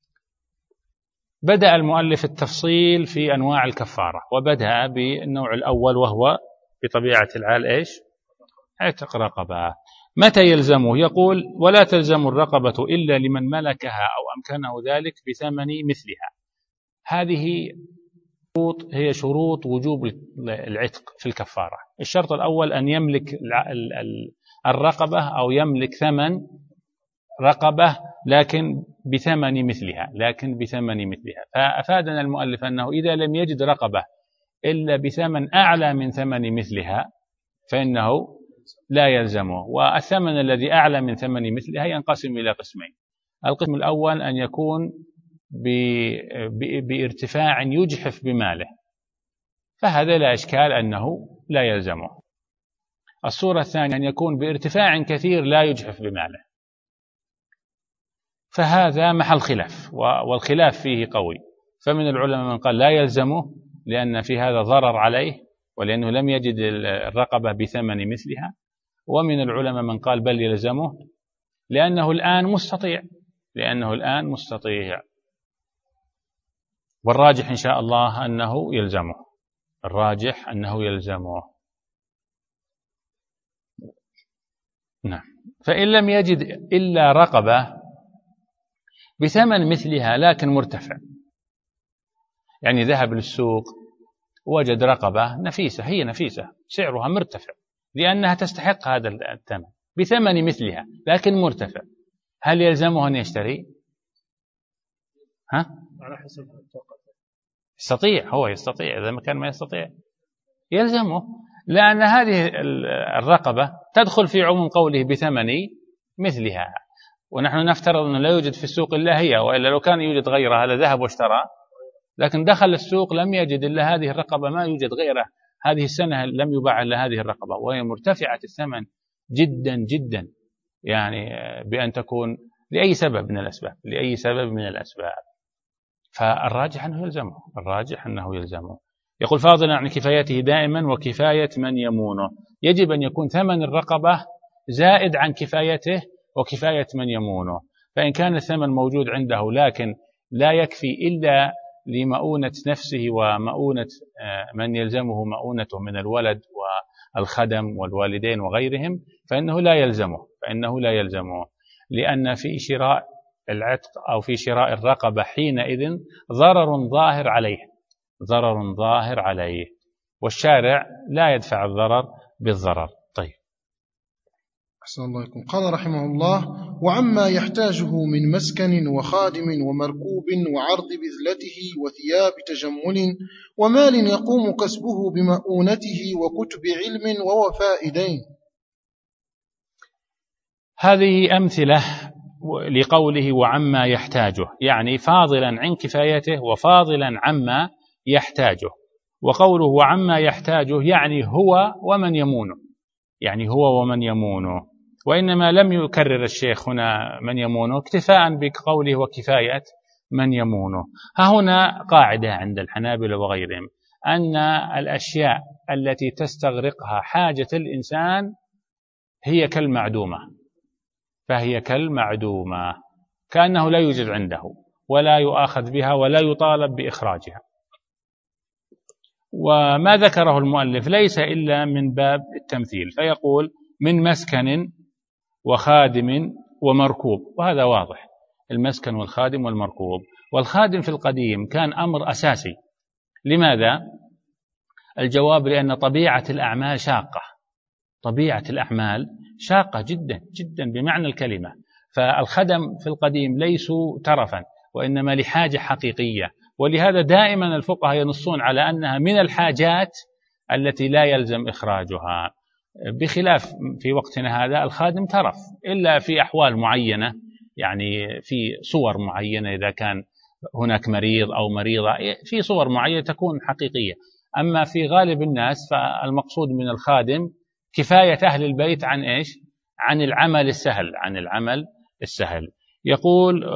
Speaker 1: بدأ المؤلف التفصيل في أنواع الكفارة، وبدأ بالنوع الأول وهو بطبيعة الحال إيش؟ عتق رقبة. متى يلزمه؟ يقول: ولا تلزم الرقبة إلا لمن ملكها أو أمكنه ذلك بثمن مثلها. هذه هي شروط وجوب العتق في الكفارة. الشرط الأول أن يملك الرقبة أو يملك ثمن رقبة لكن بثمن مثلها، فأفادنا المؤلف أنه إذا لم يجد رقبة إلا بثمن أعلى من ثمن مثلها فإنه لا يلزمه. والثمن الذي أعلى من ثمن مثلها ينقسم إلى قسمين. القسم الأول أن يكون بارتفاع يجحف بماله، فهذا لا إشكال أنه لا يلزمه. الصورة الثانية أن يكون بارتفاع كثير لا يجحف بماله، فهذا محل خلاف، والخلاف فيه قوي. فمن العلماء من قال لا يلزمه لأن في هذا ضرر عليه ولأنه لم يجد الرقبة بثمن مثلها، ومن العلماء من قال بل يلزمه لأنه الآن مستطيع، والراجح إن شاء الله أنه يلزمه، نعم. فإن لم يجد إلا رقبة بثمن مثلها لكن مرتفع، يعني ذهب للسوق وجد رقبة نفيسة، هي نفيسة سعرها مرتفع لأنها تستحق هذا الثمن بثمن مثلها لكن مرتفع، هل يلزمه أن يشتري؟
Speaker 2: على حسب التوقع.
Speaker 1: يستطيع، هو يستطيع، إذا ما كان ما يستطيع يلزمه، لأن هذه الرقبة تدخل في عموم قوله بثمن مثلها، ونحن نفترض أنه لا يوجد في السوق إلا هي، وإلا لو كان يوجد غيرها لذهب واشترى، لكن دخل السوق لم يجد إلا هذه الرقبة، ما يوجد غيرها، هذه السنة لم يباع إلا هذه الرقبة، وهي مرتفعة الثمن جدا جدا، يعني بأن تكون لأي سبب من الأسباب، لأي سبب من الأسباب، فالراجح أنه يلزمه، الراجح أنه يلزمه. يقول فاضلا عن كفايته دائما وكفاية من يمونه، يجب أن يكون ثمن الرقبة زائد عن كفايته وكفاية من يمونه، فإن كان الثمن موجود عنده لكن لا يكفي إلا لمؤونة نفسه ومؤونة من يلزمه مؤونته من الولد والخدم والوالدين وغيرهم، فإنه لا يلزمه، لأن في شراء العتق أو في شراء الرقبة حينئذ ضرر ظاهر عليه، والشارع لا يدفع الضرر بالضرر. طيب.
Speaker 2: أحسن الله عليكم. قال رحمه الله: وعما يحتاجه من مسكن وخادم ومركوب وعرض بذلته وثياب تجمل ومال يقوم كسبه بمؤونته وكتب علم ووفاء دين.
Speaker 1: هذه أمثلة لقوله وعما يحتاجه، يعني فاضلا عن كفايته وفاضلا عما يحتاجه، وقوله وعما يحتاجه يعني هو ومن يمونه، وإنما لم يكرر الشيخ هنا من يمونه اكتفاء بقوله وكفاية من يمونه. ها هنا قاعدة عند الحنابلة وغيرهم أن الأشياء التي تستغرقها حاجة الإنسان هي كالمعدومة، فهي كالمعدومة، كأنه لا يوجد عنده ولا يؤاخذ بها ولا يطالب بإخراجها. وما ذكره المؤلف ليس إلا من باب التمثيل، فيقول من مسكن وخادم ومركوب، وهذا واضح، المسكن والخادم والمركوب. والخادم في القديم كان أمر أساسي. لماذا؟ الجواب لأن طبيعة الأعمال شاقة جدا جدا بمعنى الكلمة، فالخدم في القديم ليسوا ترفا وإنما لحاجة حقيقية، ولهذا دائما الفقهاء ينصون على أنها من الحاجات التي لا يلزم إخراجها، بخلاف في وقتنا هذا الخادم ترف إلا في أحوال معينة، يعني في صور معينة، إذا كان هناك مريض أو مريضة في صور معينة تكون حقيقية، أما في غالب الناس فالمقصود من الخادم كفاية أهل البيت عن إيش؟ عن العمل السهل. يقول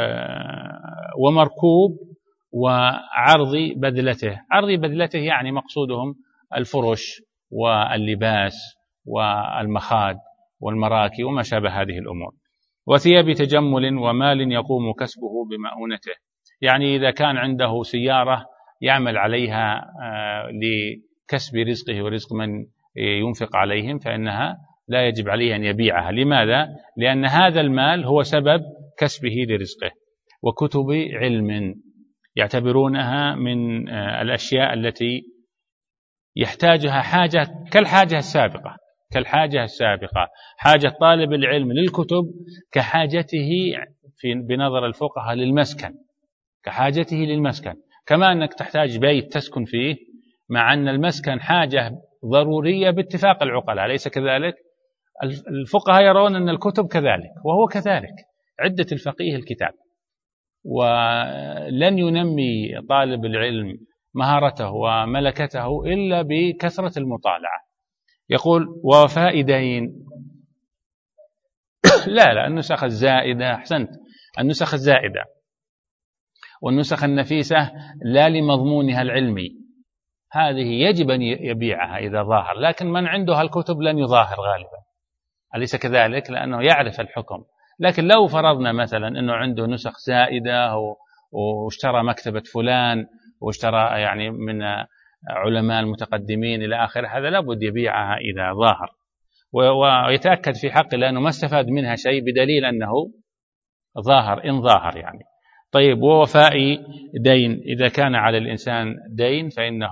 Speaker 1: ومركوب وعرض بذلته يعني مقصودهم الفرش واللباس والمخاد والمراكي وما شابه هذه الأمور. وثياب تجمل ومال يقوم كسبه بمؤونته، يعني إذا كان عنده سيارة يعمل عليها لكسب رزقه ورزق من ينفق عليهم فإنها لا يجب عليه أن يبيعها. لماذا؟ لأن هذا المال هو سبب كسبه لرزقه. وكتب علم يعتبرونها من الأشياء التي يحتاجها حاجة كالحاجة السابقة، حاجة طالب العلم للكتب كحاجته بنظر الفقهاء للمسكن، كما أنك تحتاج بيت تسكن فيه، مع أن المسكن حاجة ضرورية باتفاق العقلاء، أليس كذلك؟ الفقهاء يرون أن الكتب كذلك، وهو كذلك، عدة الفقيه الكتاب، ولن ينمي طالب العلم مهارته وملكته إلا بكثرة المطالعة. يقول ووفاء دين لا النسخ الزائدة، أحسنت، النسخ الزائدة والنسخ النفيسة لا لمضمونها العلمي، هذه يجب أن يبيعها إذا ظاهر، لكن من عنده الكتب لن يظاهر غالبا، أليس كذلك؟ لأنه يعرف الحكم. لكن لو فرضنا مثلا أنه عنده نسخ زائدة واشترى مكتبة فلان واشترى يعني من علماء المتقدمين إلى آخر، هذا لابد يبيعها إذا ظاهر. ويتأكد في حقه لأنه ما استفاد منها شيء بدليل أنه ظاهر إن ظاهر يعني. طيب، ووفاء دين، إذا كان على الإنسان دين فإنه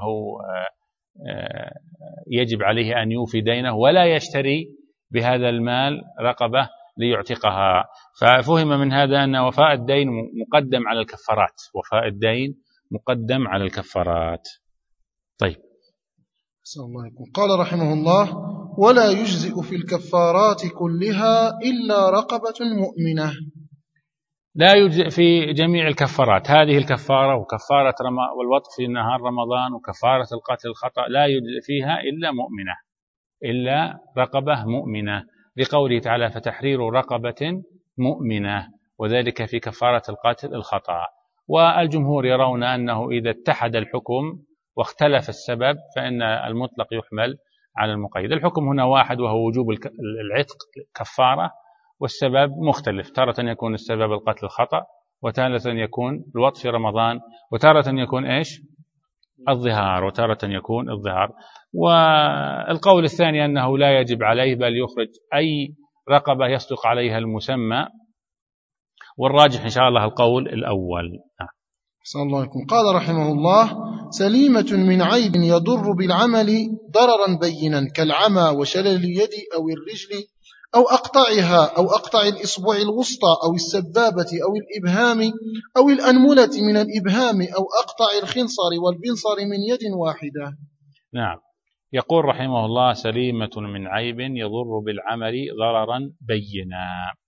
Speaker 1: يجب عليه أن يوفي دينه ولا يشتري بهذا المال رقبة ليعتقها. ففهم من هذا أن وفاء الدين مقدم على الكفارات، وفاء الدين مقدم على الكفارات. طيب،
Speaker 2: قال رحمه الله: ولا يجزئ في الكفارات كلها إلا رقبة مؤمنة.
Speaker 1: لا يجزئ في جميع الكفارات، هذه الكفارة وكفارة والوطء في نهار رمضان وكفارة القتل الخطأ لا يجزئ فيها إلا مؤمنة، إلا رقبة مؤمنة، لقوله تعالى: فتحرير رقبة مؤمنة، وذلك في كفارة القتل الخطأ. والجمهور يرون أنه إذا اتحد الحكم واختلف السبب فإن المطلق يحمل على المقيد. الحكم هنا واحد وهو وجوب العتق كفارة، والسبب مختلف، تارة يكون السبب القتل الخطأ، وتارة يكون الوطء في رمضان، وتارة يكون إيش؟ الظهار، وتارة يكون الظهار. والقول الثاني أنه لا يجب عليه بل يخرج أي رقبة يصدق عليها المسمى، والراجح إن شاء الله القول الأول.
Speaker 2: صلى الله عليكم. قال رحمه الله: سليمة من عيب يضر بالعمل ضررا بينا كالعمى وشلل اليد أو الرجل أو أقطعها أو أقطع الإصبع الوسطى أو السبابة أو الإبهام أو الأنملة من الإبهام أو أقطع الخنصر والبنصر من يد واحدة.
Speaker 1: نعم، يقول رحمه الله: سليمة من عيب يضر بالعمل ضررا بينا.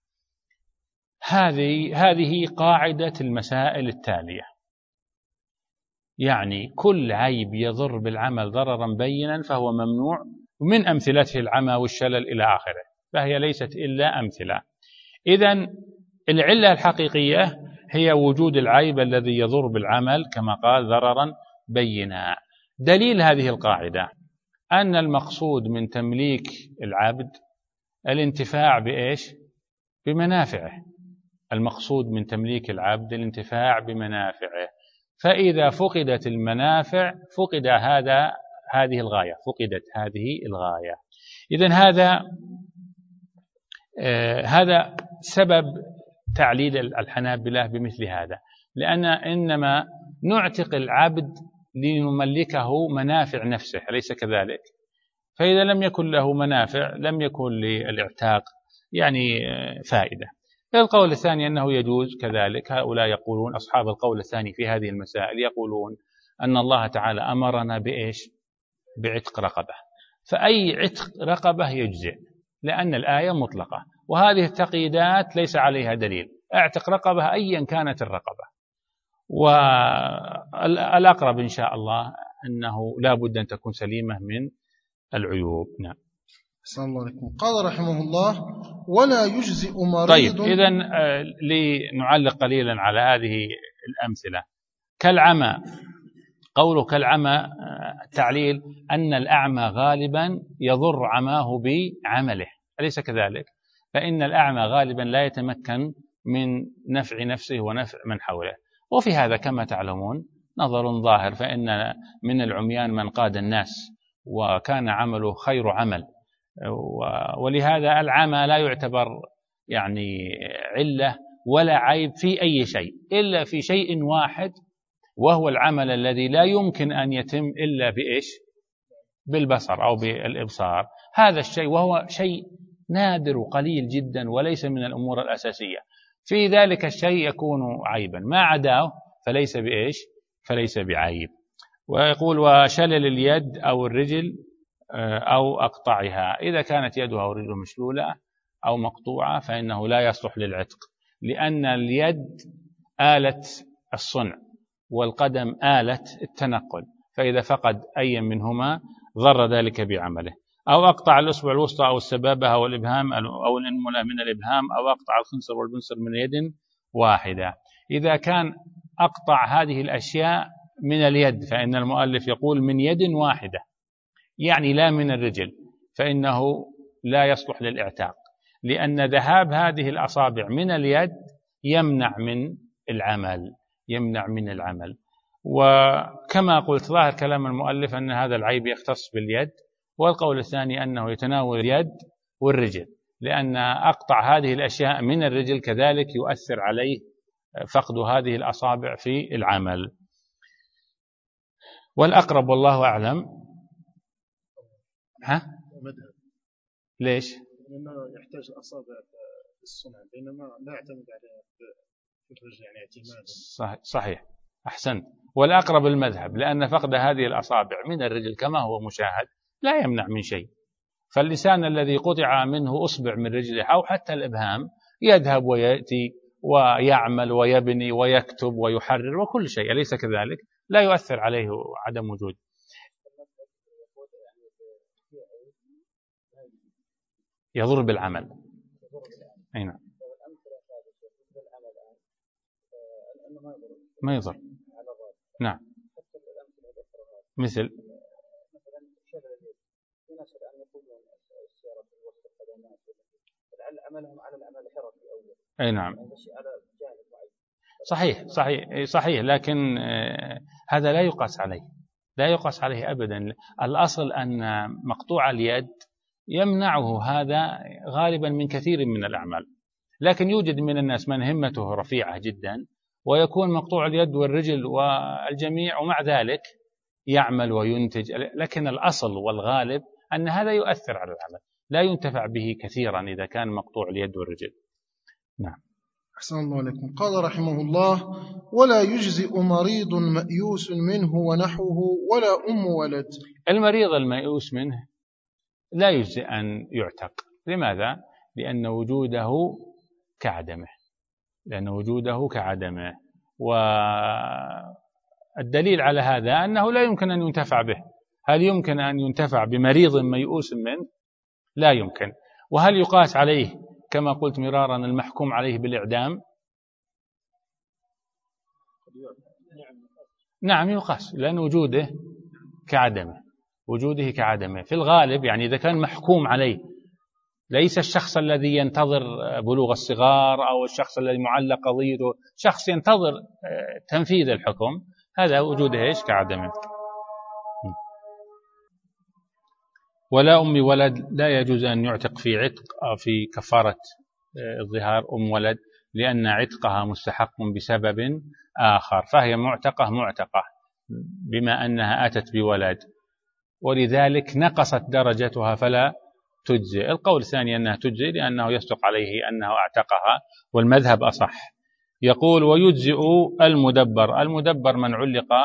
Speaker 1: هذه قاعدة المسائل التالية، يعني كل عيب يضر بالعمل ضررا بينا فهو ممنوع، ومن أمثلته العمى والشلل إلى آخره، فهي ليست إلا أمثلة. إذن العلة الحقيقية هي وجود العيب الذي يضر بالعمل كما قال ضررا بينا. دليل هذه القاعدة أن المقصود من تمليك العبد الانتفاع بإيش؟ بمنافعه. المقصود من تمليك العبد الانتفاع بمنافعه، فإذا فقدت المنافع فقد هذه الغاية، فقدت هذه الغاية. إذن هذا سبب تعليل الحنابلة بمثل هذا، لأن إنما نعتق العبد لنملكه منافع نفسه، أليس كذلك؟ فإذا لم يكن له منافع لم يكن للاعتاق يعني فائدة. القول الثاني أنه يجوز كذلك. هؤلاء يقولون، أصحاب القول الثاني في هذه المسائل، يقولون أن الله تعالى أمرنا بإيش؟ بعتق رقبة، فأي عتق رقبة يجزئ، لأن الآية مطلقة، وهذه التقييدات ليس عليها دليل، اعتق رقبة أيا كانت الرقبة. والأقرب إن شاء الله أنه لا بد أن تكون سليمة من العيوب. نعم.
Speaker 2: صلى الله عليكم. قال رحمه الله: ولا يجزئ مريض.
Speaker 1: طيب، إذن لنعلق قليلا على هذه الأمثلة. كالعمى، قوله كالعمى تعليل أن الأعمى غالبا يضر عماه بعمله، أليس كذلك؟ فإن الأعمى غالبا لا يتمكن من نفع نفسه ونفع من حوله، وفي هذا كما تعلمون نظر ظاهر، فإن من العميان من قاد الناس وكان عمله خير عمل، ولهذا العمى لا يعتبر يعني علة ولا عيب في أي شيء إلا في شيء واحد، وهو العمل الذي لا يمكن أن يتم إلا بإيش؟ بالبصر أو بالإبصار. هذا الشيء وهو شيء نادر وقليل جدا وليس من الأمور الأساسية، في ذلك الشيء يكون عيبا، ما عداه فليس بإيش؟ فليس بعيب. ويقول: وشلل اليد أو الرجل أو أقطعها، إذا كانت يدها أو رجله مشلولة أو مقطوعة فإنه لا يصلح للعتق، لأن اليد آلة الصنع والقدم آلة التنقل، فإذا فقد أي منهما ضر ذلك بعمله. أو أقطع الأصبع الوسطى أو السبابة أو الإبهام أو الأنملة من الإبهام أو أقطع الخنصر والبنصر من يد واحدة. إذا كان أقطع هذه الأشياء من اليد فإن المؤلف يقول من يد واحدة، يعني لا من الرجل، فإنه لا يصلح للاعتاق، لأن ذهاب هذه الأصابع من اليد يمنع من العمل. وكما قلت ظاهر كلام المؤلف أن هذا العيب يختص باليد، والقول الثاني أنه يتناول اليد والرجل، لأن أقطع هذه الأشياء من الرجل كذلك يؤثر عليه فقد هذه الأصابع في العمل. والأقرب والله أعلم ليش؟
Speaker 2: لأنه يحتاج الأصابع في الصنع، بينما لا يعتمد عليها في الرجل، يعني اعتمادا.
Speaker 1: صحيح، أحسنت. والأقرب المذهب، لأن فقد هذه الأصابع من الرجل كما هو مشاهد لا يمنع من شيء. فاللسان الذي قطع منه أصبع من رجله أو حتى الإبهام يذهب ويأتي ويعمل ويبني ويكتب ويحرر وكل شيء، أليس كذلك؟ لا يؤثر عليه عدم وجود. يضر بالعمل. أي نعم. ما يضر. نعم. مثل عملهم على العمل الحرفي أي نعم. صحيح، لكن هذا لا يقاس عليه، لا يقاس عليه أبدا. الأصل أن مقطوع اليد يمنعه هذا غالبا من كثير من الأعمال، لكن يوجد من الناس من همته رفيعة جدا ويكون مقطوع اليد والرجل والجميع ومع ذلك يعمل وينتج. لكن الأصل والغالب أن هذا يؤثر على العمل، لا ينتفع به كثيرا إذا كان مقطوع اليد والرجل. نعم.
Speaker 2: أحسن الله عليكم. قال رحمه الله: ولا يجزئ مريض مأيوس منه ونحوه ولا أم ولد.
Speaker 1: المريض المأيوس منه لا يجزئ أن يعتق. لماذا؟ لأن وجوده كعدمه، والدليل على هذا أنه لا يمكن أن ينتفع به. هل يمكن أن ينتفع بمريض ميؤوس منه؟ لا يمكن. وهل يقاس عليه كما قلت مرارا المحكوم عليه بالإعدام؟ نعم يقاس، لأن وجوده كعدمه في الغالب. يعني إذا كان محكوم عليه، ليس الشخص الذي ينتظر بلوغ الصغار أو الشخص الذي معلق قضيته، شخص ينتظر تنفيذ الحكم، هذا وجوده كعدمه. ولا أم ولد، لا يجوز أن يعتق في عتق أو في كفارة الظهار أم ولد، لأن عتقها مستحق بسبب آخر، فهي معتقة بما أنها أتت بولد، ولذلك نقصت درجتها فلا تجزئ. القول الثاني أنها تجزئ لأنه يصدق عليه أنه اعتقها، والمذهب أصح. يقول: ويجزئ المدبر من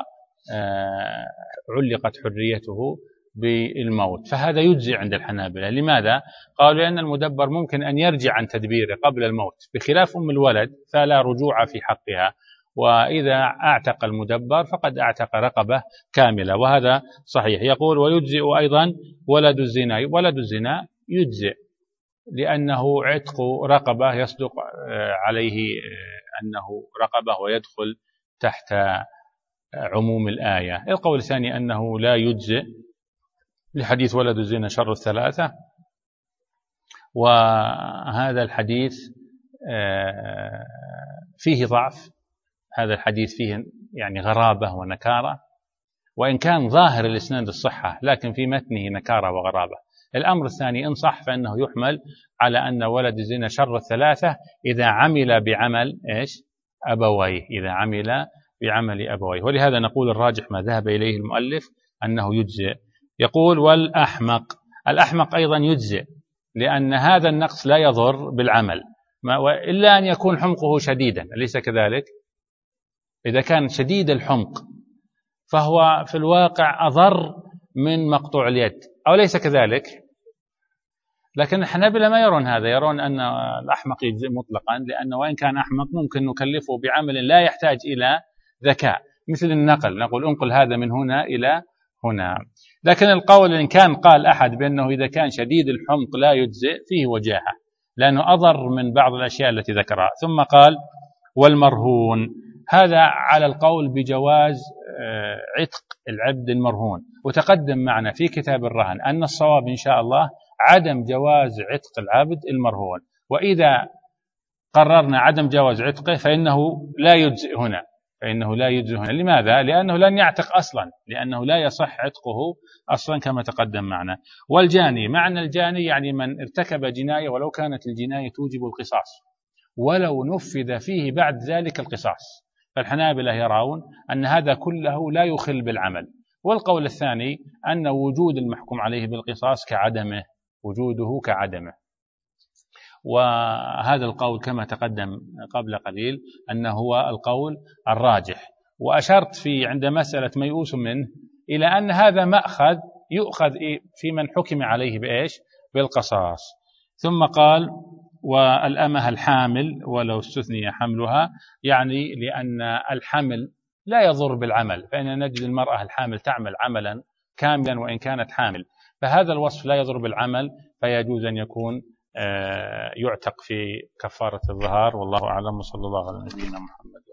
Speaker 1: علقت حريته بالموت، فهذا يجزئ عند الحنابلة. لماذا؟ قالوا لأن المدبر ممكن أن يرجع عن تدبيره قبل الموت، بخلاف أم الولد فلا رجوع في حقها، وإذا اعتق المدبر فقد اعتق رقبة كاملة، وهذا صحيح. يقول: ويجزئ أيضا ولد الزنا يجزئ لأنه عتق رقبة، يصدق عليه أنه رقبة ويدخل تحت عموم الآية. القول الثاني أنه لا يجزئ لحديث ولد الزنا شر الثلاثة، وهذا الحديث فيه ضعف. هذا الحديث فيه يعني غرابة ونكارة، وإن كان ظاهر الإسناد الصحة لكن في متنه نكارة وغرابة. الأمر الثاني إن صح فإنه يحمل على أن ولد الزنا شر الثلاثة إذا عمل بعمل أبويه، بعمل أبويه. ولهذا نقول الراجح ما ذهب إليه المؤلف أنه يجزئ. يقول: الأحمق أيضا يجزئ، لأن هذا النقص لا يضر بالعمل إلا أن يكون حمقه شديدا، أليس كذلك؟ إذا كان شديد الحمق فهو في الواقع أضر من مقطوع اليد، أو ليس كذلك؟ لكن الحنابلة ما يرون هذا، يرون أن الأحمق يجزئ مطلقا، لأنه وإن كان أحمق ممكن نكلفه بعمل لا يحتاج إلى ذكاء، مثل النقل، نقول انقل هذا من هنا إلى هنا. لكن القول إن كان قال أحد بأنه إذا كان شديد الحمق لا يجزئ فيه وجاهة، لأنه أضر من بعض الأشياء التي ذكرها. ثم قال: والمرهون، هذا على القول بجواز عتق العبد المرهون، وتقدم معنا في كتاب الرهن أن الصواب إن شاء الله عدم جواز عتق العبد المرهون، وإذا قررنا عدم جواز عتقه فإنه لا يجزئ هنا، فإنه لا يجزي هنا. لماذا؟ لأنه لن يعتق أصلا، لأنه لا يصح عتقه أصلا كما تقدم معنا. والجاني، معنى الجاني يعني من ارتكب جناية ولو كانت الجناية توجب القصاص ولو نفذ فيه بعد ذلك القصاص. فالحنابلة يرون أن هذا كله لا يخل بالعمل. والقول الثاني أن وجود المحكوم عليه بالقصاص كعدمه، وجوده كعدمه. وهذا القول كما تقدم قبل قليل أنه هو القول الراجح. وأشرت عند مسألة ميؤوس منه إلى أن هذا مأخذ يؤخذ في من حكم عليه بإيش؟ بالقصاص. ثم قال والأمة الحامل ولو استثني حملها، يعني لأن الحمل لا يضر بالعمل، فإن نجد المرأة الحامل تعمل عملا كاملا وإن كانت حامل، فهذا الوصف لا يضر بالعمل، فيجوز أن يكون يعتق في كفارة الظهار. والله أعلم، وصلى الله على نبينا محمد.